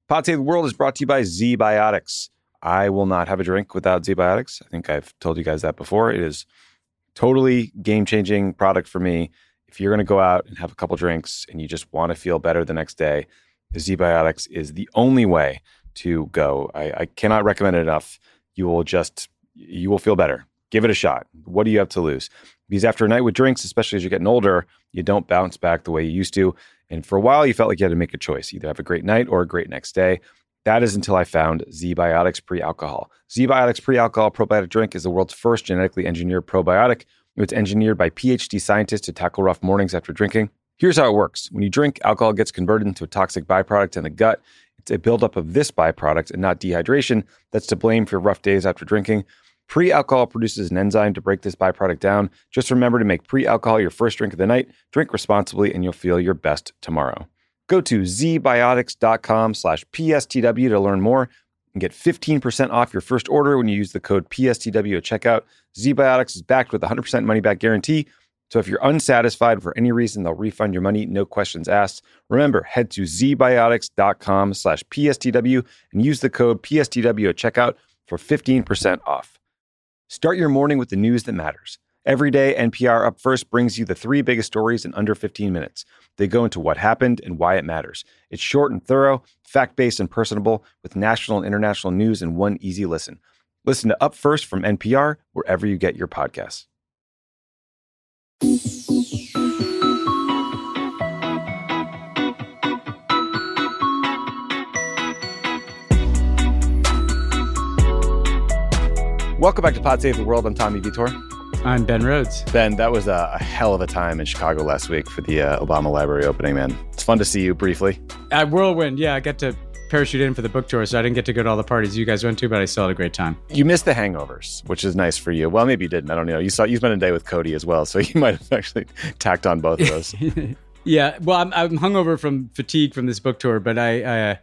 Pod Save the World is brought to you by ZBiotics. I will not have a drink without ZBiotics. I think I've told you guys that before. It is totally game-changing product for me. If you're going to go out and have a couple drinks and you just want to feel better the next day, ZBiotics is the only way to go. I cannot recommend it enough. You will feel better. Give it a shot. What do you have to lose? Because after a night with drinks, especially as you're getting older, you don't bounce back the way you used to. And for a while, you felt like you had to make a choice, either have a great night or a great next day. That is until I found ZBiotics Pre-Alcohol. ZBiotics Pre-Alcohol Probiotic Drink is the world's first genetically engineered probiotic. It's engineered by PhD scientists to tackle rough mornings after drinking. Here's how it works. When you drink, alcohol gets converted into a toxic byproduct in the gut. It's a buildup of this byproduct and not dehydration that's to blame for rough days after drinking. Pre-alcohol produces an enzyme to break this byproduct down. Just remember to make pre-alcohol your first drink of the night. Drink responsibly and you'll feel your best tomorrow. Go to zbiotics.com/PSTW to learn more and get 15% off your first order when you use the code PSTW at checkout. ZBiotics is backed with a 100% money-back guarantee. So if you're unsatisfied for any reason, they'll refund your money, no questions asked. Remember, head to zbiotics.com/PSTW and use the code PSTW at checkout for 15% off. Start your morning with the news that matters. Every day, NPR Up First brings you the 3 biggest stories in under 15 minutes. They go into what happened and why it matters. It's short and thorough, fact-based and personable, with national and international news in one easy listen. Listen to Up First from NPR wherever you get your podcasts. Welcome back to Pod Save the World. I'm Tommy Vitor. I'm Ben Rhodes. Ben, that was a hell of a time in Chicago last week for the Obama Library opening, man. It's fun to see you briefly. At Whirlwind, yeah, I got to parachute in for the book tour, so I didn't get to go to all the parties you guys went to, but I still had a great time. You missed the hangovers, which is nice for you. Well, maybe you didn't. I don't know. You spent a day with Cody as well, so you might have actually tacked on both of those. Yeah, well, I'm hungover from fatigue from this book tour, but I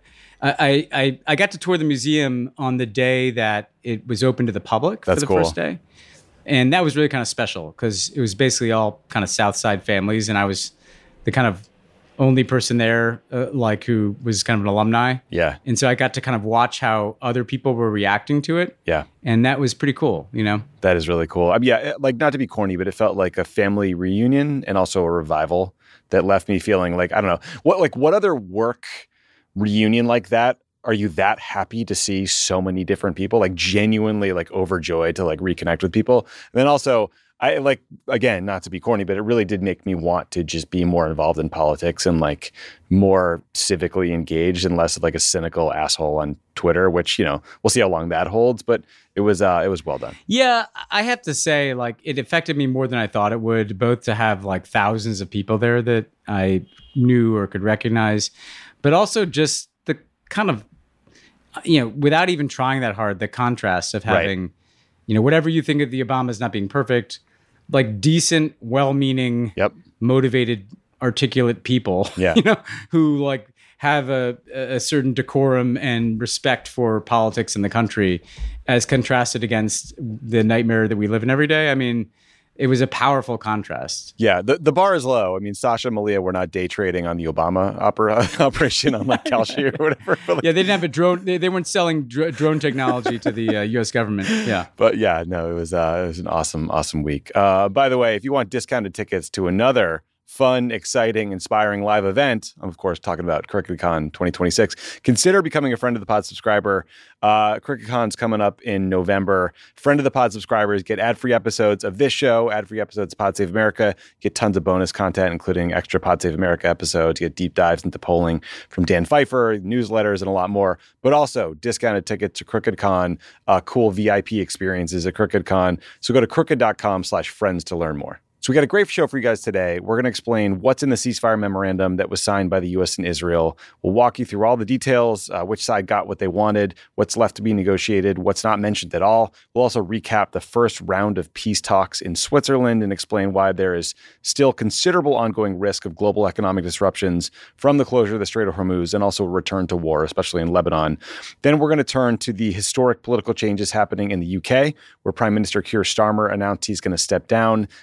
got to tour the museum on the day that it was open to the public for the first day. And that was really kind of special because it was basically all kind of South Side families. And I was the kind of only person there, who was kind of an alumni. Yeah. And so I got to kind of watch how other people were reacting to it. Yeah. And that was pretty cool, you know? That is really cool. I mean, yeah, like not to be corny, but it felt like a family reunion and also a revival that left me feeling like, I don't know, what other work reunion like that are you that happy to see so many different people, like genuinely like overjoyed to like reconnect with people? And then also I like, again, not to be corny, but it really did make me want to just be more involved in politics and like more civically engaged and less of like a cynical asshole on Twitter, which, you know, we'll see how long that holds, but it was well done. Yeah, I have to say, like, it affected me more than I thought it would, both to have like thousands of people there that I knew or could recognize, but also just the kind of, you know, without even trying that hard, the contrast of having, you know, whatever you think of the Obamas not being perfect, like decent, well-meaning, motivated, articulate people, you know, who like have a certain decorum and respect for politics in the country as contrasted against the nightmare that we live in every day. I mean, it was a powerful contrast. Yeah, the bar is low. I mean, Sasha and Malia were not day trading on the Obama operation on like Kalshi or whatever. Like, yeah, they didn't have a drone. They weren't selling drone technology to the U.S. government. Yeah, but yeah, no, it was an awesome week. By the way, if you want discounted tickets to another fun, exciting, inspiring live event, I'm of course talking about CrookedCon 2026. Consider becoming a friend of the pod subscriber. CrookedCon's coming up in November. Friend of the pod subscribers get ad-free episodes of this show, ad-free episodes of Pod Save America, get tons of bonus content, including extra Pod Save America episodes, get deep dives into polling from Dan Pfeiffer, newsletters, and a lot more, but also discounted tickets to CrookedCon, cool VIP experiences at CrookedCon. So go to crooked.com/friends to learn more. So we got a great show for you guys today. We're going to explain what's in the ceasefire memorandum that was signed by the U.S. and Israel. We'll walk you through all the details, which side got what they wanted, what's left to be negotiated, what's not mentioned at all. We'll also recap the first round of peace talks in Switzerland and explain why there is still considerable ongoing risk of global economic disruptions from the closure of the Strait of Hormuz and also a return to war, especially in Lebanon. Then we're going to turn to the historic political changes happening in the UK, where Prime Minister Keir Starmer announced he's going to step down and newly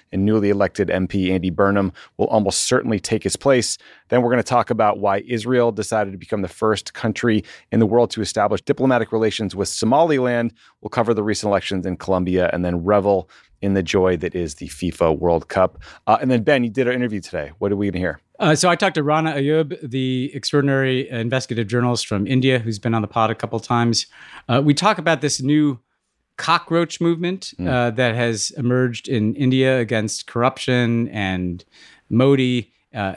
newly elected MP Andy Burnham will almost certainly take his place. Then we're going to talk about why Israel decided to become the first country in the world to establish diplomatic relations with Somaliland. We'll cover the recent elections in Colombia and then revel in the joy that is the FIFA World Cup. And then, Ben, you did our interview today. What are we going to hear? So I talked to Rana Ayub, the extraordinary investigative journalist from India, who's been on the pod a couple of times. We talk about this new cockroach movement that has emerged in India against corruption and Modi.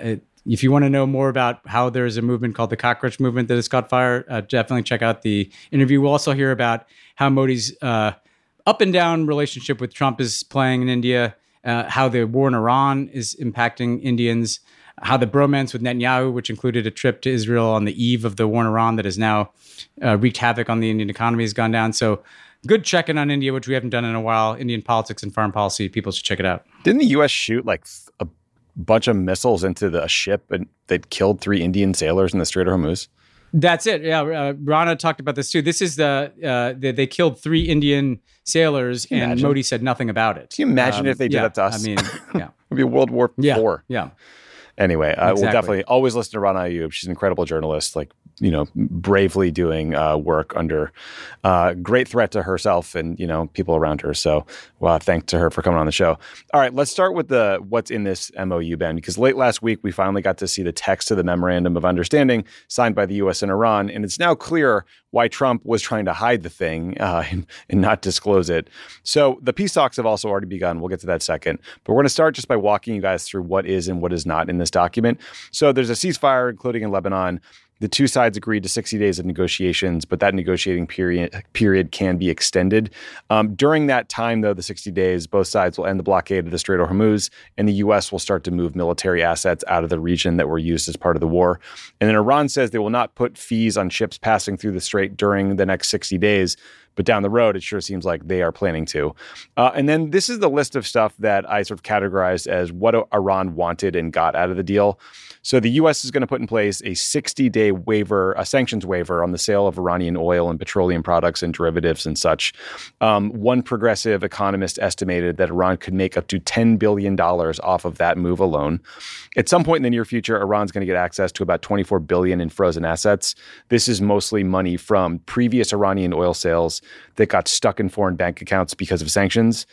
If you want to know more about how there's a movement called the cockroach movement that has caught fire, definitely check out the interview. We'll also hear about how Modi's up and down relationship with Trump is playing in India, how the war in Iran is impacting Indians, how the bromance with Netanyahu, which included a trip to Israel on the eve of the war in Iran that has now wreaked havoc on the Indian economy, has gone down. So good check-in on India, which we haven't done in a while. Indian politics and foreign policy. People should check it out. Didn't the U.S. shoot like a bunch of missiles into the ship and that killed 3 Indian sailors in the Strait of Hormuz? That's it. Yeah, Rana talked about this too. This is they killed 3 Indian sailors, and Modi said nothing about it. Can you imagine if they did that to us? I mean, yeah, it would be World War IV. Yeah. Anyway, Exactly. We'll definitely always listen to Rana Ayub. She's an incredible journalist, bravely doing work under great threat to herself and, people around her. So thanks to her for coming on the show. All right, let's start with what's in this MOU, Ben, because late last week, we finally got to see the text of the Memorandum of Understanding signed by the U.S. and Iran. And it's now clear why Trump was trying to hide the thing and not disclose it. So the peace talks have also already begun. We'll get to that second. But we're going to start just by walking you guys through what is and what is not in this document. So there's a ceasefire, including in Lebanon. The 2 sides agreed to 60 days of negotiations, but that negotiating period can be extended. During that time, though, the 60 days, both sides will end the blockade of the Strait of Hormuz, and the U.S. will start to move military assets out of the region that were used as part of the war. And then Iran says they will not put fees on ships passing through the strait during the next 60 days. But down the road, it sure seems like they are planning to. And then this is the list of stuff that I sort of categorized as what Iran wanted and got out of the deal. So the U.S. is going to put in place a 60-day waiver, a sanctions waiver on the sale of Iranian oil and petroleum products and derivatives and such. One progressive economist estimated that Iran could make up to $10 billion off of that move alone. At some point in the near future, Iran's going to get access to about $24 billion in frozen assets. This is mostly money from previous Iranian oil sales that got stuck in foreign bank accounts because of sanctions.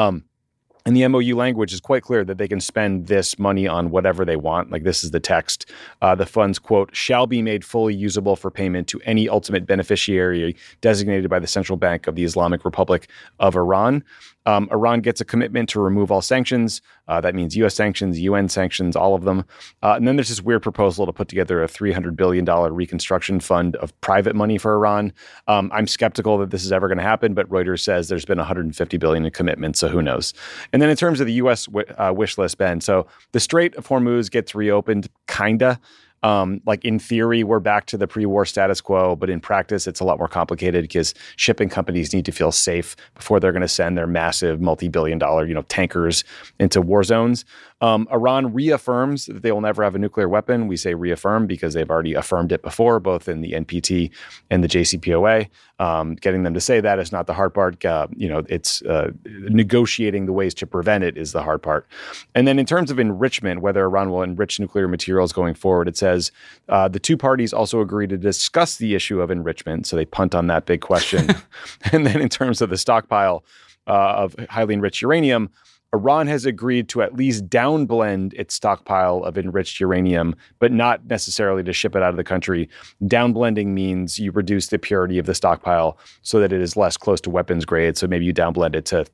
And the MOU language is quite clear that they can spend this money on whatever they want. Like this is the text. The funds, quote, shall be made fully usable for payment to any ultimate beneficiary designated by the Central Bank of the Islamic Republic of Iran. Iran gets a commitment to remove all sanctions. That means U.S. sanctions, UN sanctions, all of them. And then there's this weird proposal to put together a $300 billion reconstruction fund of private money for Iran. I'm skeptical that this is ever going to happen, but Reuters says there's been $150 billion in commitments, so who knows? And then in terms of the U.S. wish list, Ben, so the Strait of Hormuz gets reopened, kinda. Like in theory, we're back to the pre-war status quo, but in practice, it's a lot more complicated because shipping companies need to feel safe before they're going to send their massive multi-billion-dollar, tankers into war zones. Iran reaffirms that they will never have a nuclear weapon. We say reaffirm because they've already affirmed it before, both in the NPT and the JCPOA. Getting them to say that is not the hard part. It's negotiating the ways to prevent it is the hard part. And then in terms of enrichment, whether Iran will enrich nuclear materials going forward, it says the 2 parties also agree to discuss the issue of enrichment. So they punt on that big question. And then in terms of the stockpile of highly enriched uranium, Iran has agreed to at least downblend its stockpile of enriched uranium, but not necessarily to ship it out of the country. Downblending means you reduce the purity of the stockpile so that it is less close to weapons grade. So maybe you downblend it to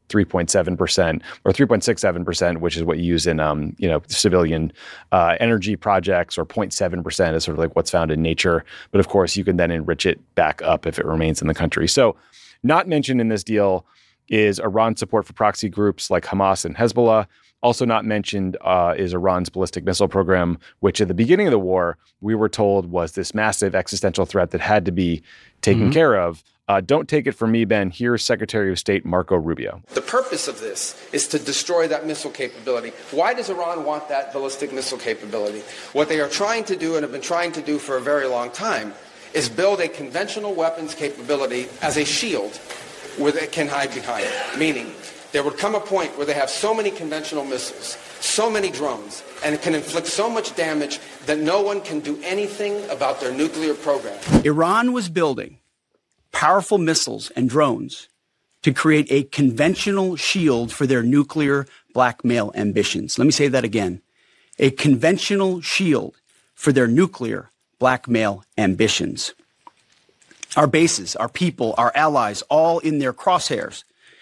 3.7% or 3.67%, which is what you use in civilian energy projects, or 0.7% is sort of like what's found in nature. But of course, you can then enrich it back up if it remains in the country. So not mentioned in this deal is Iran's support for proxy groups like Hamas and Hezbollah. Also not mentioned is Iran's ballistic missile program, which at the beginning of the war, we were told was this massive existential threat that had to be taken care of. Don't take it from me, Ben. Here's Secretary of State Marco Rubio. The purpose of this is to destroy that missile capability. Why does Iran want that ballistic missile capability? What they are trying to do and have been trying to do for a very long time is build a conventional weapons capability as a shield where they can hide behind it. Meaning, there would come a point where they have so many conventional missiles, so many drones, and it can inflict so much damage that no one can do anything about their nuclear program. Iran was building powerful missiles and drones to create a conventional shield for their nuclear blackmail ambitions. Let me say that again. A conventional shield for their nuclear blackmail ambitions. Our bases, our people, our allies, all in their crosshairs.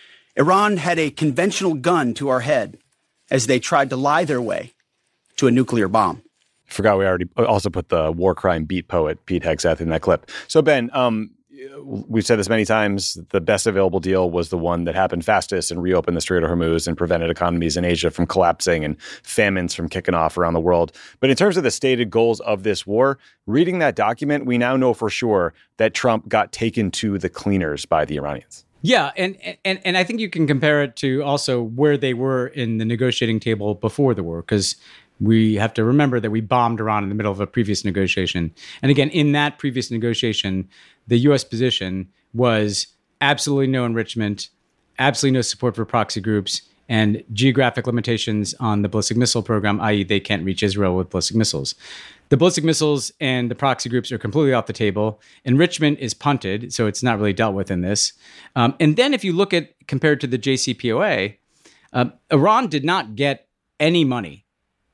Iran had a conventional gun to our head as they tried to lie their way to a nuclear bomb. Forgot we already also put the war crime beat poet Pete Hegseth in that clip. So Ben, we've said this many times, the best available deal was the one that happened fastest and reopened the Strait of Hormuz and prevented economies in Asia from collapsing and famines from kicking off around the world. But in terms of the stated goals of this war, reading that document, we now know for sure that Trump got taken to the cleaners by the Iranians. Yeah, and I think you can compare it to also where they were in the negotiating table before the war, because we have to remember that we bombed Iran in the middle of a previous negotiation. And again, in that previous negotiation, the U.S. position was absolutely no enrichment, absolutely no support for proxy groups, and geographic limitations on the ballistic missile program, i.e. they can't reach Israel with ballistic missiles. The ballistic missiles and the proxy groups are completely off the table. Enrichment is punted, so it's not really dealt with in this. And then if you look at, compared to the JCPOA, Iran did not get any money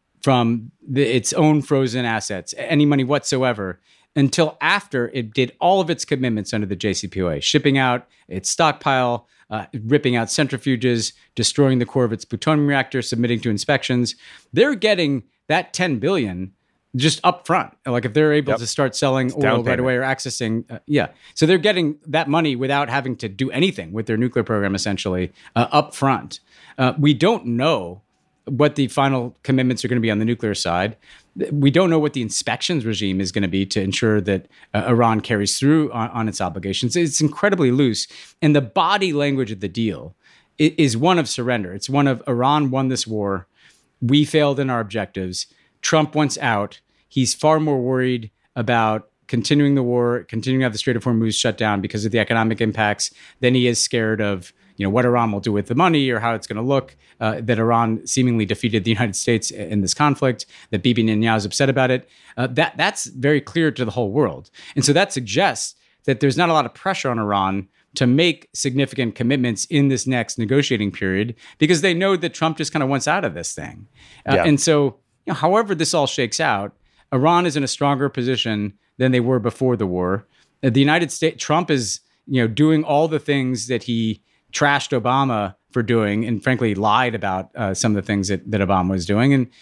from its own frozen assets, any money whatsoever, until after it did all of its commitments under the JCPOA, shipping out its stockpile, ripping out centrifuges, destroying the core of its plutonium reactor, submitting to inspections. They're getting that $10 billion just up front. Like if they're able to start selling oil right away or accessing, So they're getting that money without having to do anything with their nuclear program, essentially, up front. We don't know what the final commitments are going to be on the nuclear side. We don't know what the inspections regime is going to be to ensure that Iran carries through on its obligations. It's incredibly loose. And the body language of the deal is one of surrender. It's one of Iran won this war. We failed in our objectives. Trump wants out. He's far more worried about continuing the war, continuing to have the Strait of Hormuz shut down because of the economic impacts than he is scared of what Iran will do with the money or how it's going to look, that Iran seemingly defeated the United States in this conflict, that Bibi Netanyahu is upset about it. That's very clear to the whole world. And so that suggests that there's not a lot of pressure on Iran to make significant commitments in this next negotiating period because they know that Trump just kind of wants out of this thing. And so, however this all shakes out, Iran is in a stronger position than they were before the war. The United States, Trump is, doing all the things that he trashed Obama for doing and frankly lied about some of the things that Obama was doing. And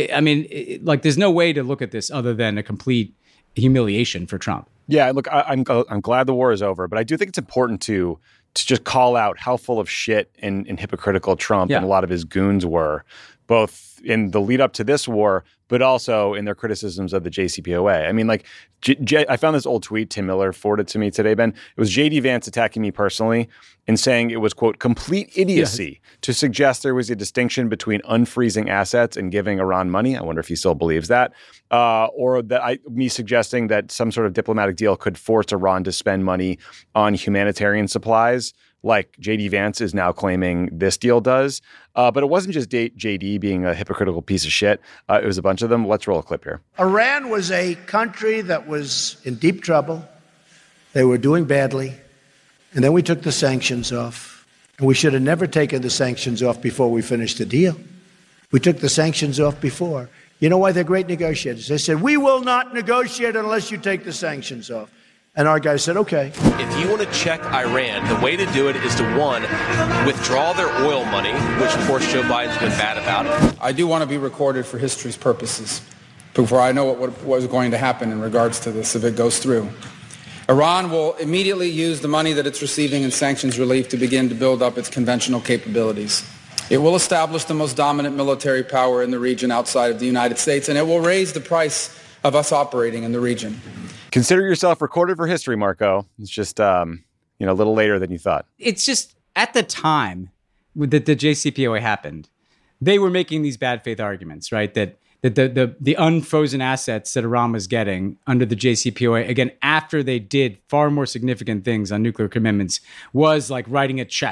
there's no way to look at this other than a complete humiliation for Trump. Yeah, look, I'm glad the war is over, but I do think it's important to just call out how full of shit and hypocritical Trump and a lot of his goons were, both in the lead up to this war, but also in their criticisms of the JCPOA. I mean, I found this old tweet Tim Miller forwarded to me today, Ben. It was J.D. Vance attacking me personally and saying it was, quote, complete idiocy to suggest there was a distinction between unfreezing assets and giving Iran money. I wonder if he still believes that. Or that me suggesting that some sort of diplomatic deal could force Iran to spend money on humanitarian supplies, like J.D. Vance is now claiming this deal does. But it wasn't just J.D. being a hypocritical piece of shit. It was a bunch of them. Let's roll a clip here. Iran was a country that was in deep trouble. They were doing badly. And then we took the sanctions off. And we should have never taken the sanctions off before we finished the deal. We took the sanctions off before. You know why they're great negotiators? They said, we will not negotiate unless you take the sanctions off. And our guy said, okay. If you want to check Iran, the way to do it is to, one, withdraw their oil money, which, of course, Joe Biden's been bad about. I do want to be recorded for history's purposes before I know what was going to happen in regards to this if it goes through. Iran will immediately use the money that it's receiving in sanctions relief to begin to build up its conventional capabilities. It will establish the most dominant military power in the region outside of the United States, and it will raise the price of us operating in the region. Consider yourself recorded for history, Marco. It's just, a little later than you thought. It's just at the time that the JCPOA happened, they were making these bad faith arguments, right? That the unfrozen assets that Iran was getting under the JCPOA, again, after they did far more significant things on nuclear commitments, was like writing a check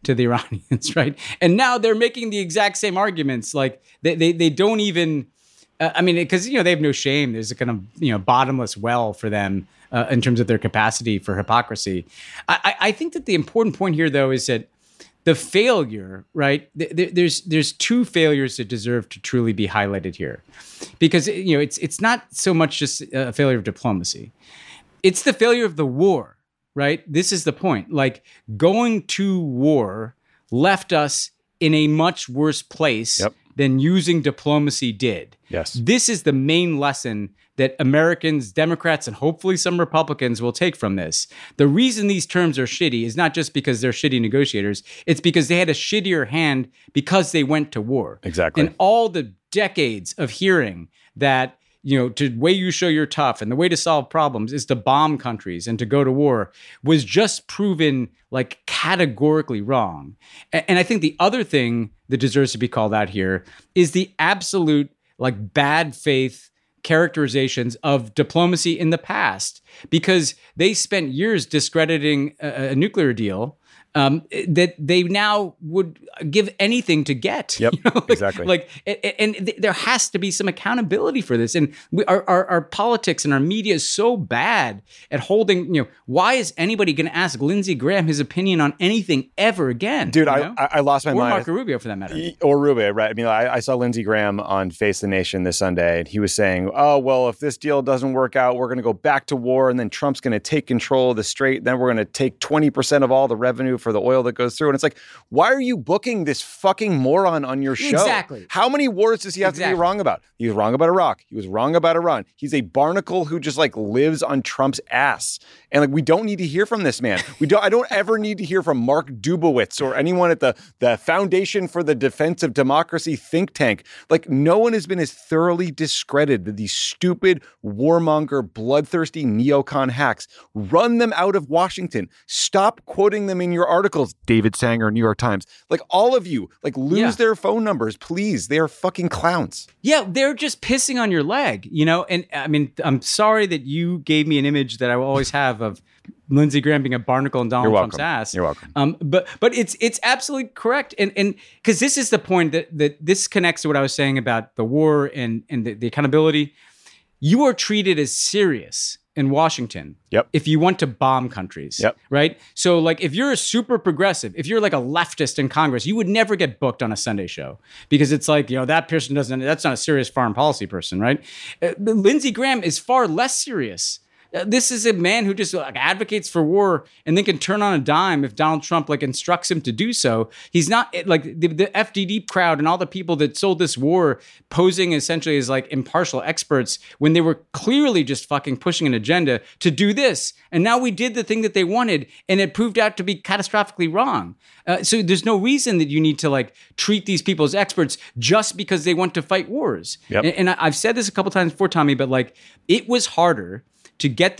to the Iranians, right? And now they're making the exact same arguments. Like they don't even, because they have no shame. There's a kind of bottomless well for them in terms of their capacity for hypocrisy. I think that the important point here, though, is that the failure, right? There's two failures that deserve to truly be highlighted here, because it's not so much just a failure of diplomacy; it's the failure of the war. Right? This is the point. Like, going to war left us in a much worse place than using diplomacy did. Yes. This is the main lesson that Americans, Democrats, and hopefully some Republicans will take from this. The reason these terms are shitty is not just because they're shitty negotiators. It's because they had a shittier hand because they went to war. Exactly. And all the decades of hearing that the way you show you're tough and the way to solve problems is to bomb countries and to go to war was just proven like categorically wrong. And I think the other thing that deserves to be called out here is the absolute like bad faith characterizations of diplomacy in the past, because they spent years discrediting a nuclear deal that they now would give anything to get. Yep, exactly. And there has to be some accountability for this. And our politics and our media is so bad at holding, why is anybody going to ask Lindsey Graham his opinion on anything ever again? Dude, I lost my mind. Or Marco Rubio, for that matter. Or Rubio, right? I mean, I saw Lindsey Graham on Face the Nation this Sunday, and he was saying, oh, well, if this deal doesn't work out, we're going to go back to war, and then Trump's going to take control of the Strait, then we're going to take 20% of all the revenue for the oil that goes through. And it's like, why are you booking this fucking moron on your show? Exactly. How many wars does he have to be wrong about? He was wrong about Iraq. He was wrong about Iran. He's a barnacle who just like lives on Trump's ass. And like, we don't need to hear from this man. I don't ever need to hear from Mark Dubowitz or anyone at the Foundation for the Defense of Democracy think tank. Like, no one has been as thoroughly discredited than these stupid warmonger, bloodthirsty neocon hacks. Run them out of Washington. Stop quoting them in your articles. David Sanger, New York Times. Like, all of you, like, lose their phone numbers, please. They are fucking clowns. Yeah, they're just pissing on your leg, And I mean, I'm sorry that you gave me an image that I will always have of Lindsey Graham being a barnacle in Donald Trump's ass. You're welcome. But it's absolutely correct, and because this is the point that this connects to what I was saying about the war and the accountability. You are treated as serious in Washington if you want to bomb countries, right? So like, if you're a super progressive, if you're like a leftist in Congress, you would never get booked on a Sunday show, because it's like, that person that's not a serious foreign policy person, right? Lindsey Graham is far less serious. This is a man who just like advocates for war and then can turn on a dime if Donald Trump like instructs him to do so. He's not like the FDD crowd and all the people that sold this war posing essentially as like impartial experts when they were clearly just fucking pushing an agenda to do this. And now we did the thing that they wanted, and it proved out to be catastrophically wrong. So there's no reason that you need to like treat these people as experts just because they want to fight wars. And I've said this a couple times before, Tommy, but like, it was harder to get the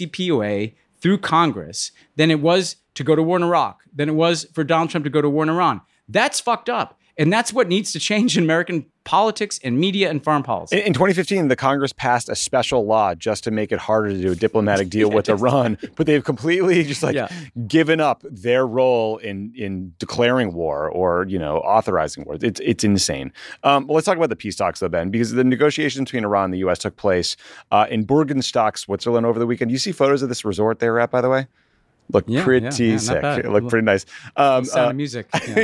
JCPOA through Congress than it was to go to war in Iraq, than it was for Donald Trump to go to war in Iran. That's fucked up. And that's what needs to change in American politics and media and foreign policy. In 2015, the Congress passed a special law just to make it harder to do a diplomatic deal with Iran, but they've completely just given up their role in declaring war or, authorizing war. It's insane. Let's talk about the peace talks though, Ben, because the negotiations between Iran and the U.S. took place in Bergenstock, Switzerland over the weekend. You see photos of this resort they were at, by the way? Look pretty sick. Look pretty nice. Sound of music.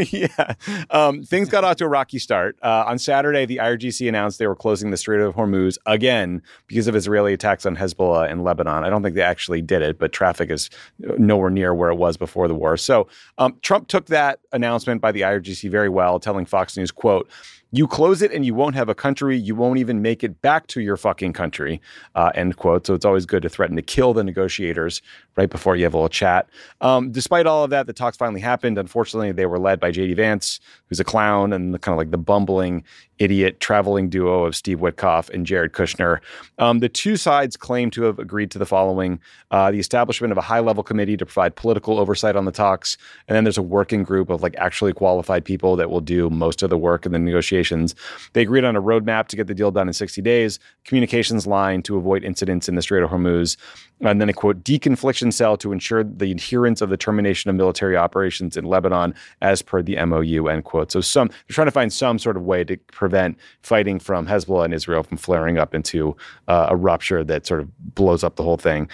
Things got off to a rocky start. On Saturday, the IRGC announced they were closing the Strait of Hormuz again because of Israeli attacks on Hezbollah in Lebanon. I don't think they actually did it, but traffic is nowhere near where it was before the war. So Trump took that announcement by the IRGC very well, telling Fox News, quote, "You close it and you won't have a country. You won't even make it back to your fucking country," end quote. So it's always good to threaten to kill the negotiators right before you have a little chat. Despite all of that, the talks finally happened. Unfortunately, they were led by J.D. Vance, who's a clown, and the kind of like the bumbling idiot traveling duo of Steve Witkoff and Jared Kushner. The two sides claim to have agreed to the following: the establishment of a high-level committee to provide political oversight on the talks, and then there's a working group of like actually qualified people that will do most of the work in the negotiations. communications. They agreed on a roadmap to get the deal done in 60 days, communications line to avoid incidents in the Strait of Hormuz, and then a, quote, deconfliction cell to ensure the adherence of the termination of military operations in Lebanon as per the MOU, end quote. So they're trying to find some sort of way to prevent fighting from Hezbollah and Israel from flaring up into a rupture that sort of blows up the whole thing.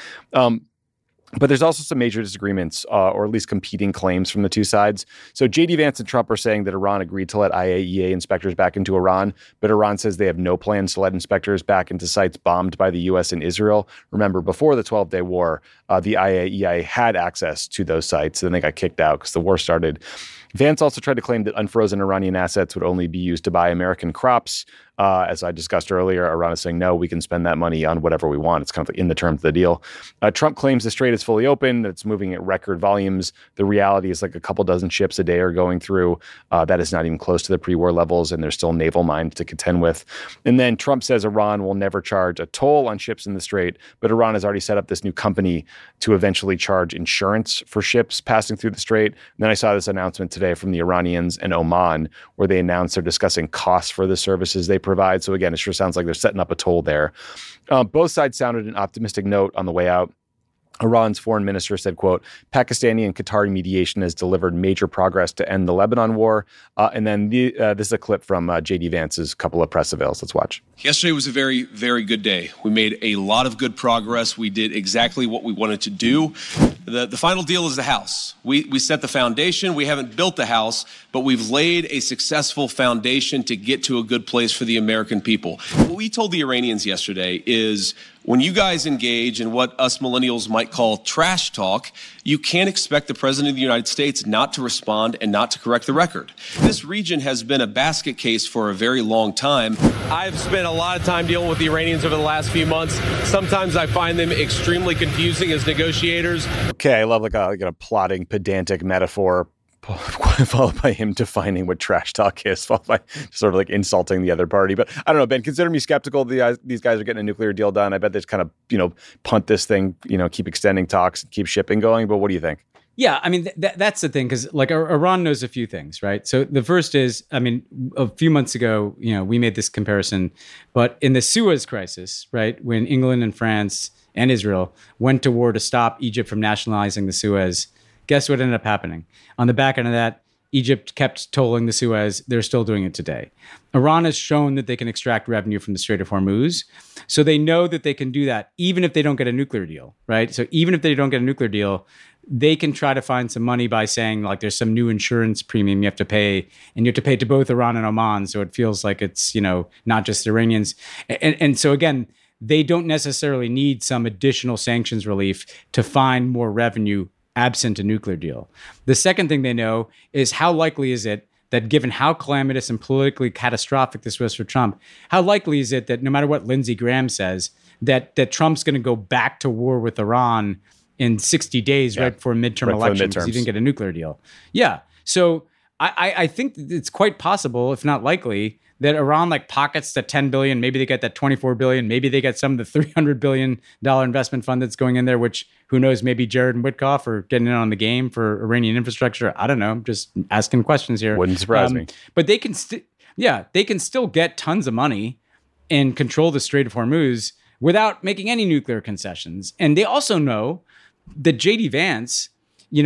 But there's also some major disagreements, or at least competing claims from the two sides. So J.D. Vance and Trump are saying that Iran agreed to let IAEA inspectors back into Iran, but Iran says they have no plans to let inspectors back into sites bombed by the U.S. and Israel. Remember, before the 12-day war, the IAEA had access to those sites, and then they got kicked out because the war started. Vance also tried to claim that unfrozen Iranian assets would only be used to buy American crops. As I discussed earlier, Iran is saying, no, we can spend that money on whatever we want. It's kind of in the terms of the deal. Trump claims the strait is fully open, that it's moving at record volumes. The reality is like a couple dozen ships a day are going through. That is not even close to the pre-war levels, and there's still naval mines to contend with. And then Trump says Iran will never charge a toll on ships in the strait, but Iran has already set up this new company to eventually charge insurance for ships passing through the strait. And then I saw this announcement today from the Iranians and Oman, where they announced they're discussing costs for the services they provide. So again, it sure sounds like they're setting up a toll there. Both sides sounded an optimistic note on the way out. Iran's foreign minister said, quote, Pakistani and Qatari mediation has delivered major progress to end the Lebanon war. And then this is a clip from J.D. Vance's couple of press avails. Let's watch. Yesterday was a very, very good day. We made a lot of good progress. We did exactly what we wanted to do. The final deal is the house. We set the foundation. We haven't built the house, but we've laid a successful foundation to get to a good place for the American people. What we told the Iranians yesterday is when you guys engage in what us millennials might call trash talk, you can't expect the President of the United States not to respond and not to correct the record. This region has been a basket case for a very long time. I've spent a lot of time dealing with the Iranians over the last few months. Sometimes I find them extremely confusing as negotiators. Okay, I love like a plotting, pedantic metaphor, followed by him defining what trash talk is, followed by sort of like insulting the other party. But I don't know, Ben, consider me skeptical these guys are getting a nuclear deal done. I bet they just kind of, punt this thing, keep extending talks, keep shipping going. But what do you think? Yeah, I mean, that's the thing, because like Iran knows a few things, right? So the first is, I mean, a few months ago, we made this comparison, but in the Suez crisis, right, when England and France and Israel went to war to stop Egypt from nationalizing the Suez, guess what ended up happening? On the back end of that, Egypt kept tolling the Suez. They're still doing it today. Iran has shown that they can extract revenue from the Strait of Hormuz. So they know that they can do that even if they don't get a nuclear deal, right? So even if they don't get a nuclear deal, they can try to find some money by saying, like, there's some new insurance premium you have to pay, and you have to pay to both Iran and Oman. So it feels like it's, not just the Iranians. And so again, they don't necessarily need some additional sanctions relief to find more revenue absent a nuclear deal. The second thing they know is how likely is it that, given how calamitous and politically catastrophic this was for Trump, how likely is it that no matter what Lindsey Graham says, that Trump's going to go back to war with Iran in 60 days, right before midterm election, because he didn't get a nuclear deal. Yeah. So I think it's quite possible, if not likely, that Iran pockets the $10 billion, maybe they get that $24 billion, maybe they get some of the $300 billion investment fund that's going in there, which, who knows, maybe Jared and Witkoff are getting in on the game for Iranian infrastructure. I don't know. I'm just asking questions here. Wouldn't surprise me. But they can they can still get tons of money and control the Strait of Hormuz without making any nuclear concessions. And they also know that J.D. Vance, they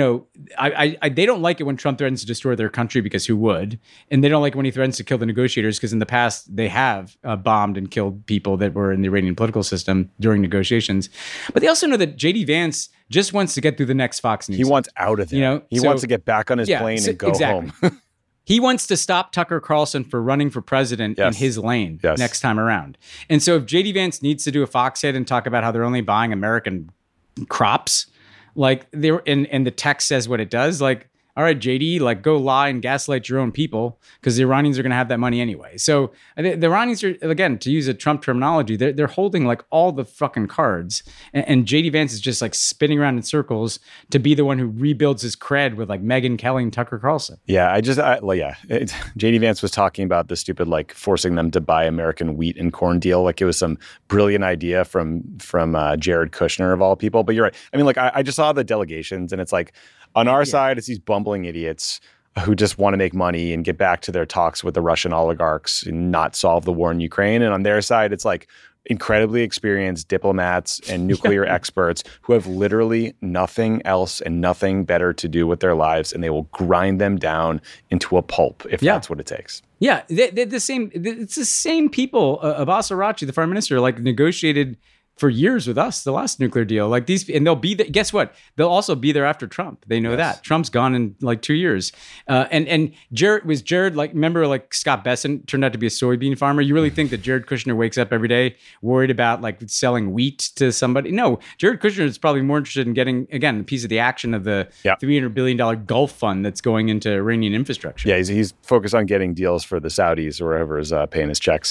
don't like it when Trump threatens to destroy their country, because who would? And they don't like it when he threatens to kill the negotiators, because in the past they have bombed and killed people that were in the Iranian political system during negotiations. But they also know that J.D. Vance just wants to get through the next Fox News. He wants out of there. He wants to get back on his plane and go home. He wants to stop Tucker Carlson for running for president in his lane next time around. And so if J.D. Vance needs to do a Fox hit and talk about how they're only buying American crops, and the text says what it does, all right, JD, go lie and gaslight your own people, because the Iranians are going to have that money anyway. So the Iranians are, again, to use a Trump terminology, they're holding all the fucking cards. And JD Vance is just spinning around in circles to be the one who rebuilds his cred with Megyn Kelly and Tucker Carlson. Yeah, JD Vance was talking about the stupid, forcing them to buy American wheat and corn deal. It was some brilliant idea from Jared Kushner of all people. But you're right. I mean, I just saw the delegations, and it's on our side, it's these bumbling idiots. who just want to make money and get back to their talks with the Russian oligarchs and not solve the war in Ukraine. And on their side, it's like incredibly experienced diplomats and nuclear experts who have literally nothing else and nothing better to do with their lives, and they will grind them down into a pulp if that's what it takes. Yeah, they're the same. It's the same people. Abbas Araghchi, the foreign minister, like negotiated for years with us the last nuclear deal. Like these, and they'll be there. Guess what? They'll also be there after Trump. They know that Trump's gone in like 2 years. And Jared, like, remember, like Scott Besson turned out to be a soybean farmer. You really think that Jared Kushner wakes up every day worried about like selling wheat to somebody? No, Jared Kushner is probably more interested in getting, again, a piece of the action of the $300 billion Gulf fund that's going into Iranian infrastructure. Yeah, he's focused on getting deals for the Saudis or whoever is paying his checks.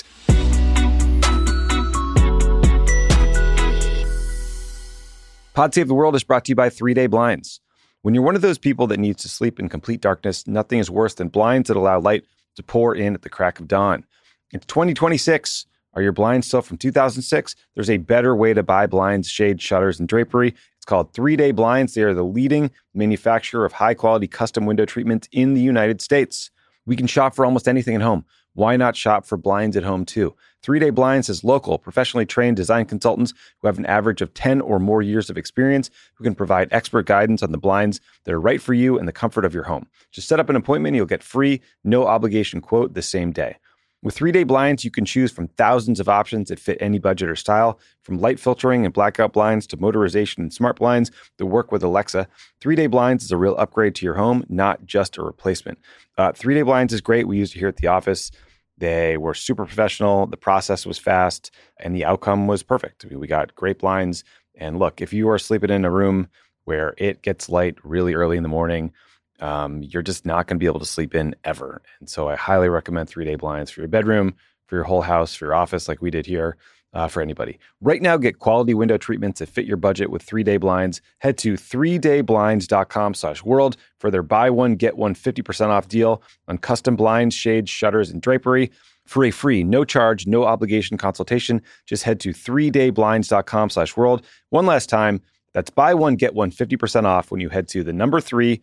Pod Save the World is brought to you by 3 Day Blinds. When you're one of those people that needs to sleep in complete darkness, nothing is worse than blinds that allow light to pour in at the crack of dawn. It's 2026. Are your blinds still from 2006? There's a better way to buy blinds, shades, shutters, and drapery. It's called 3 Day Blinds. They are the leading manufacturer of high-quality custom window treatments in the United States. We can shop for almost anything at home. Why not shop for blinds at home too? 3 Day Blinds has local, professionally trained design consultants who have an average of 10 or more years of experience who can provide expert guidance on the blinds that are right for you in the comfort of your home. Just set up an appointment and you'll get free, no obligation quote the same day. With 3 Day Blinds, you can choose from thousands of options that fit any budget or style, from light filtering and blackout blinds to motorization and smart blinds that work with Alexa. 3 Day Blinds is a real upgrade to your home, not just a replacement. 3 Day Blinds is great. We used it here at the office. They were super professional. The process was fast, and the outcome was perfect. We got great blinds. And look, if you are sleeping in a room where it gets light really early in the morning, you're just not going to be able to sleep in ever. And so I highly recommend 3 Day Blinds for your bedroom, for your whole house, for your office, like we did here, for anybody. Right now, get quality window treatments that fit your budget with 3 Day Blinds. Head to 3dayblinds.com/world for their buy one, get one 50% off deal on custom blinds, shades, shutters, and drapery. For a free, no charge, no obligation consultation, just head to 3dayblinds.com/world. One last time, that's buy one, get one 50% off when you head to the number 3,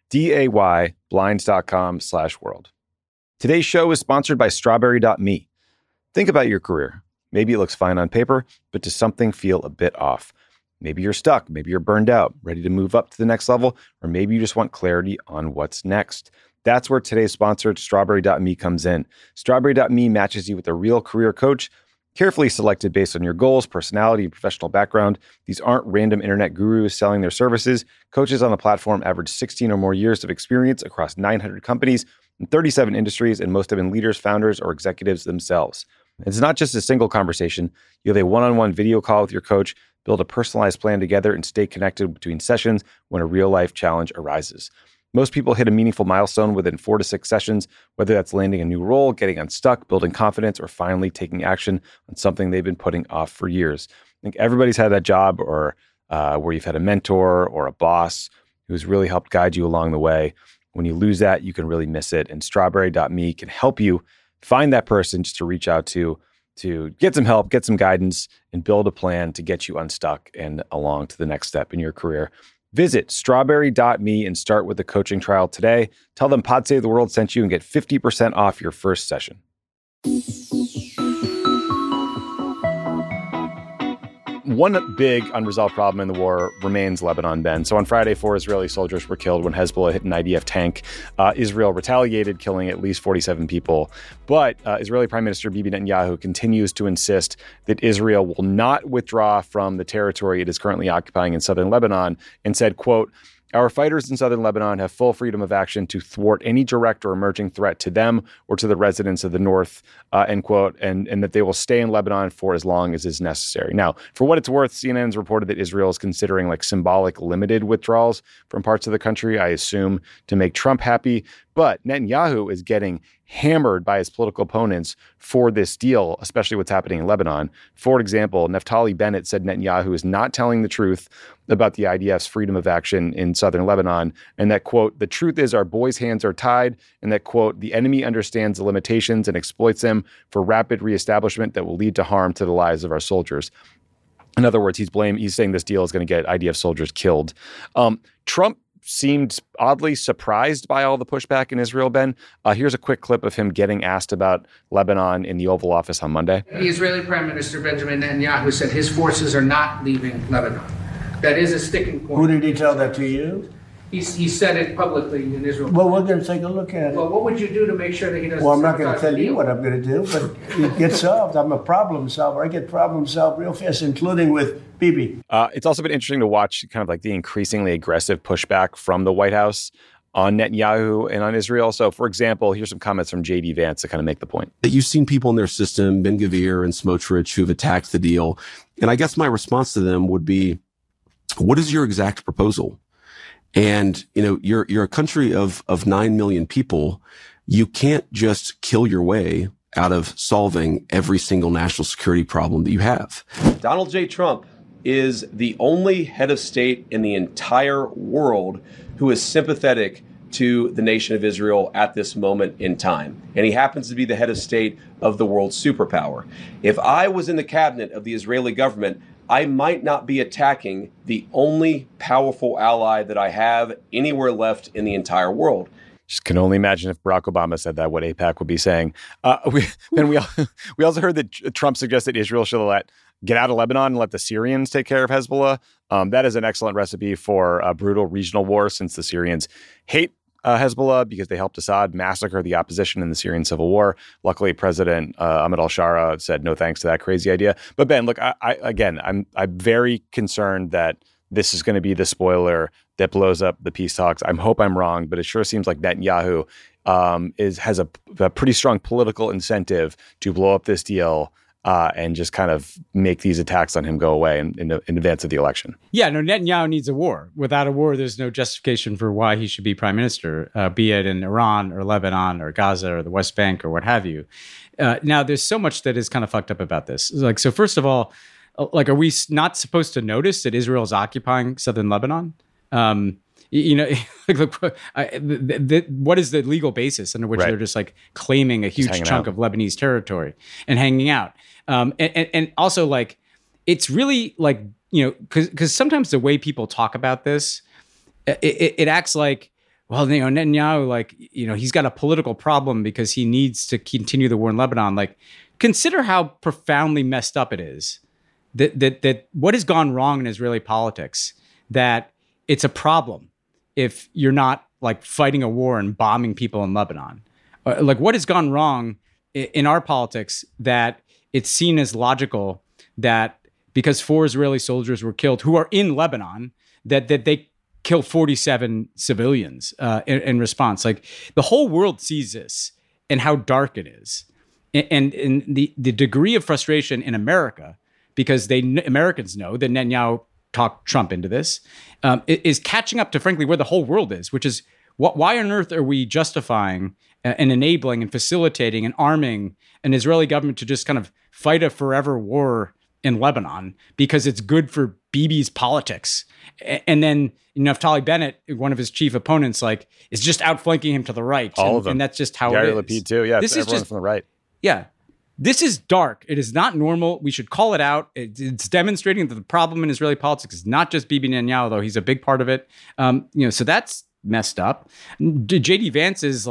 dayblinds.com/world. Today's show is sponsored by Strawberry.me. Think about your career. Maybe it looks fine on paper, but does something feel a bit off? Maybe you're stuck. Maybe you're burned out, ready to move up to the next level, or maybe you just want clarity on what's next. That's where today's sponsor, Strawberry.me, comes in. Strawberry.me matches you with a real career coach, carefully selected based on your goals, personality, and professional background. These aren't random internet gurus selling their services. Coaches on the platform average 16 or more years of experience across 900 companies in 37 industries, and most have been leaders, founders, or executives themselves. It's not just a single conversation. You have a one-on-one video call with your coach, build a personalized plan together, and stay connected between sessions when a real-life challenge arises. Most people hit a meaningful milestone within 4 to 6 sessions, whether that's landing a new role, getting unstuck, building confidence, or finally taking action on something they've been putting off for years. I think everybody's had that job or where you've had a mentor or a boss who's really helped guide you along the way. When you lose that, you can really miss it. And Strawberry.me can help you find that person just to reach out to get some help, get some guidance, and build a plan to get you unstuck and along to the next step in your career. Visit Strawberry.me and start with the coaching trial today. Tell them Pod Save the World sent you and get 50% off your first session. One big unresolved problem in the war remains Lebanon, Ben. So on Friday, 4 Israeli soldiers were killed when Hezbollah hit an IDF tank. Israel retaliated, killing at least 47 people. But Israeli Prime Minister Bibi Netanyahu continues to insist that Israel will not withdraw from the territory it is currently occupying in southern Lebanon, and said, quote, "Our fighters in southern Lebanon have full freedom of action to thwart any direct or emerging threat to them or to the residents of the north," end quote, and that they will stay in Lebanon for as long as is necessary. Now, for what it's worth, CNN's reported that Israel is considering like symbolic limited withdrawals from parts of the country, I assume to make Trump happy. But Netanyahu is getting hammered by his political opponents for this deal, especially what's happening in Lebanon. For example, Naftali Bennett said Netanyahu is not telling the truth about the IDF's freedom of action in southern Lebanon, and that, quote, "the truth is our boys' hands are tied," and that, quote, "the enemy understands the limitations and exploits them for rapid reestablishment that will lead to harm to the lives of our soldiers." In other words, he's saying this deal is going to get IDF soldiers killed. Trump seemed oddly surprised by all the pushback in Israel, Ben. Here's a quick clip of him getting asked about Lebanon in the Oval Office on Monday. The Israeli Prime Minister Benjamin Netanyahu said his forces are not leaving Lebanon. That is a sticking point. Who did he tell that to you? He said it publicly in Israel. Well, we're going to take a look at it. Well, what would you do to make sure that he doesn't? Well, I'm not going to tell you what I'm going to do, but it gets solved. I'm a problem solver. I get problems solved real fast, including with Bibi. It's also been interesting to watch kind of like the increasingly aggressive pushback from the White House on Netanyahu and on Israel. So, for example, here's some comments from J.D. Vance to kind of make the point. That you've seen people in their system, Ben-Gvir and Smotrich, who've attacked the deal. And I guess my response to them would be, what is your exact proposal? And, you're a country of 9 million people. You can't just kill your way out of solving every single national security problem that you have. Donald J. Trump is the only head of state in the entire world who is sympathetic to the nation of Israel at this moment in time. And he happens to be the head of state of the world superpower. If I was in the cabinet of the Israeli government, I might not be attacking the only powerful ally that I have anywhere left in the entire world. Just can only imagine if Barack Obama said that, what AIPAC would be saying. We also heard that Trump suggested Israel should get out of Lebanon and let the Syrians take care of Hezbollah. That is an excellent recipe for a brutal regional war, since the Syrians hate Hezbollah because they helped Assad massacre the opposition in the Syrian civil war. Luckily, President Ahmed al-Shara said no thanks to that crazy idea. But Ben, look, I'm very concerned that this is going to be the spoiler that blows up the peace talks. I hope I'm wrong, but it sure seems like Netanyahu has a pretty strong political incentive to blow up this deal and just kind of make these attacks on him go away in advance of the election. Yeah, no, Netanyahu needs a war. Without a war, there's no justification for why he should be prime minister, be it in Iran or Lebanon or Gaza or the West Bank or what have you. Now, there's so much that is kind of fucked up about this. So first of all, are we not supposed to notice that Israel is occupying southern Lebanon? What is the legal basis under which they're just claiming a huge chunk of Lebanese territory and hanging out? And also it's really because sometimes the way people talk about this, it acts like, well, Netanyahu, he's got a political problem because he needs to continue the war in Lebanon. Consider how profoundly messed up it is that what has gone wrong in Israeli politics, that it's a problem if you're not fighting a war and bombing people in Lebanon. What has gone wrong in our politics that it's seen as logical that because 4 Israeli soldiers were killed who are in Lebanon, that they kill 47 civilians in response. The whole world sees this and how dark it is. And the degree of frustration in America, because Americans know that Netanyahu talked Trump into this, is catching up to, frankly, where the whole world is, which is why on earth are we justifying and enabling and facilitating and arming an Israeli government to just kind of fight a forever war in Lebanon because it's good for Bibi's politics. And then Naftali Bennett, one of his chief opponents, is just outflanking him to the right. All of them. And that's just how Yair it is. Lapid too. Yeah, this is everyone just from the right. Yeah. This is dark. It is not normal. We should call it out. It's demonstrating that the problem in Israeli politics is not just Bibi Netanyahu, though he's a big part of it. So that's messed up. J.D. Vance's